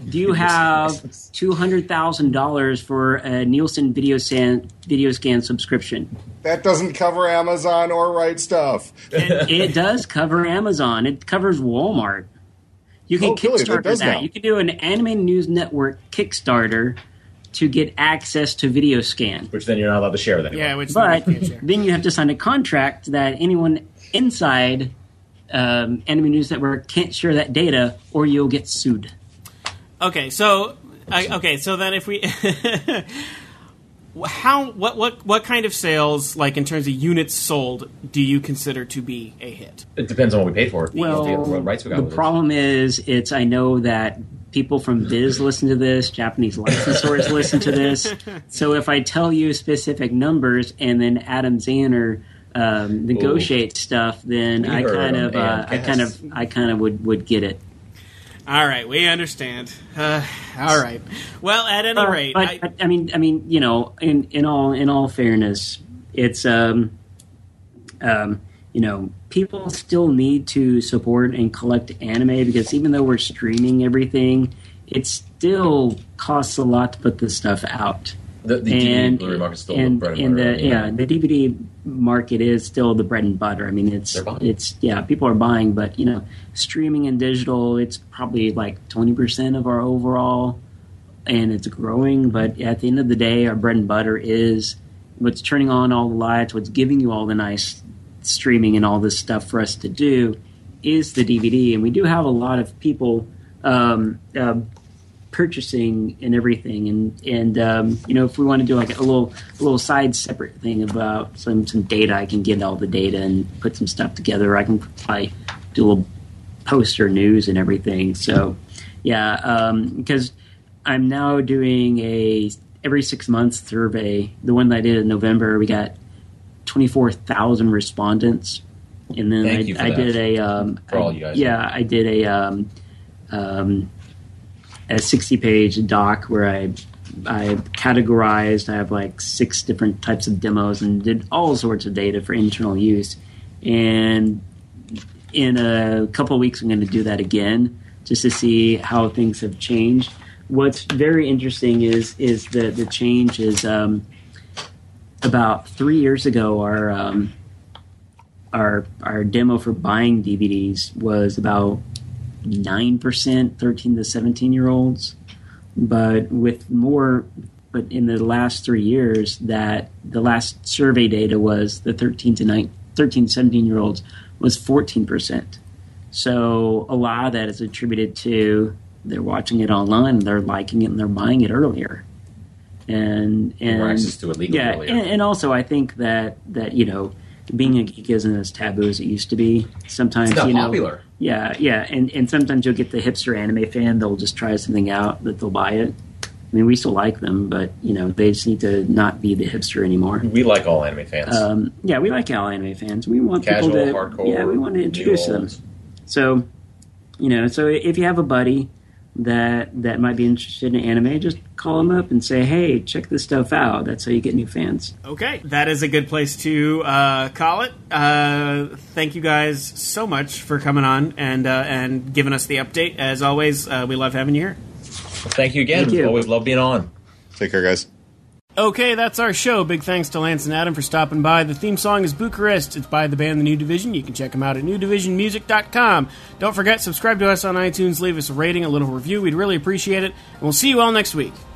[SPEAKER 3] $200,000 for a Nielsen video scan subscription?
[SPEAKER 2] That doesn't cover Amazon or Right Stuff.
[SPEAKER 3] It does cover Amazon. It covers Walmart. You can Kickstarter that.
[SPEAKER 2] Now.
[SPEAKER 3] You can do an Anime News Network Kickstarter to get access to video scan.
[SPEAKER 4] Which then you're not allowed to share with anyone.
[SPEAKER 3] Yeah, then you have to sign a contract that anyone inside Anime News Network can't share that data, or you'll get sued.
[SPEAKER 1] Okay, so then if we what kind of sales, like in terms of units sold, do you consider to be a hit?
[SPEAKER 4] It depends on what we paid for it.
[SPEAKER 3] Well, the problem is I know that people from Viz listen to this, Japanese licensors listen to this. So if I tell you specific numbers and then Adam Zanner negotiate stuff, then I kind of would get it.
[SPEAKER 1] All right, we understand. All right. Well, at any rate,
[SPEAKER 3] but I mean, you know, in all fairness, it's you know, people still need to support and collect anime because even though we're streaming everything, it still costs a lot to put this stuff out.
[SPEAKER 4] The DVD market is still the bread and butter.
[SPEAKER 3] The DVD market is still the bread and butter. I mean, people are buying, but you know, streaming and digital, it's probably like 20% of our overall, and it's growing. But at the end of the day, our bread and butter is what's turning on all the lights, what's giving you all the nice streaming and all this stuff for us to do is the DVD, and we do have a lot of people purchasing and everything, and you know, if we want to do like a little side separate thing about some data, I can get all the data and put some stuff together. I can probably do a little poster news and everything. So yeah, because I'm now doing a every 6 months survey. The one that I did in November, we got 24,000 respondents, and then I did a
[SPEAKER 4] for all you guys.
[SPEAKER 3] Yeah, I did a 60-page doc where I categorized. I have like 6 different types of demos and did all sorts of data for internal use. And in a couple of weeks, I'm going to do that again. just to see how things have changed. What's very interesting is the change is about 3 years ago, our demo for buying DVDs was about 9% 13 to 17-year-olds, but in the last 3 years, that the last survey data was the 13 to 17-year-olds was 14%. So a lot of that is attributed to they're watching it online, they're liking it, and they're buying it earlier. And
[SPEAKER 4] more access to it legally earlier.
[SPEAKER 3] And also I think that being a geek isn't as taboo as it used to be. Sometimes
[SPEAKER 4] it's not popular.
[SPEAKER 3] Yeah, and sometimes you'll get the hipster anime fan. They'll just try something out that they'll buy it. I mean, we still like them, but they just need to not be the hipster anymore.
[SPEAKER 4] We like all anime fans.
[SPEAKER 3] We like all anime fans. We want
[SPEAKER 4] casual,
[SPEAKER 3] people to
[SPEAKER 4] hardcore.
[SPEAKER 3] Yeah, we want to introduce them. So, so if you have a buddy that might be interested in anime, just call them up and say, hey, check this stuff out. That's how you get new fans.
[SPEAKER 1] Okay, that is a good place to call it. Thank you guys so much for coming on and giving us the update. As always, we love having you here.
[SPEAKER 4] Thank you again.
[SPEAKER 3] Thank you.
[SPEAKER 4] Always love being on.
[SPEAKER 2] Take care, guys.
[SPEAKER 1] Okay, that's our show. Big thanks to Lance and Adam for stopping by. The theme song is Bucharest. It's by the band The New Division. You can check them out at newdivisionmusic.com. Don't forget, subscribe to us on iTunes. Leave us a rating, a little review. We'd really appreciate it. And we'll see you all next week.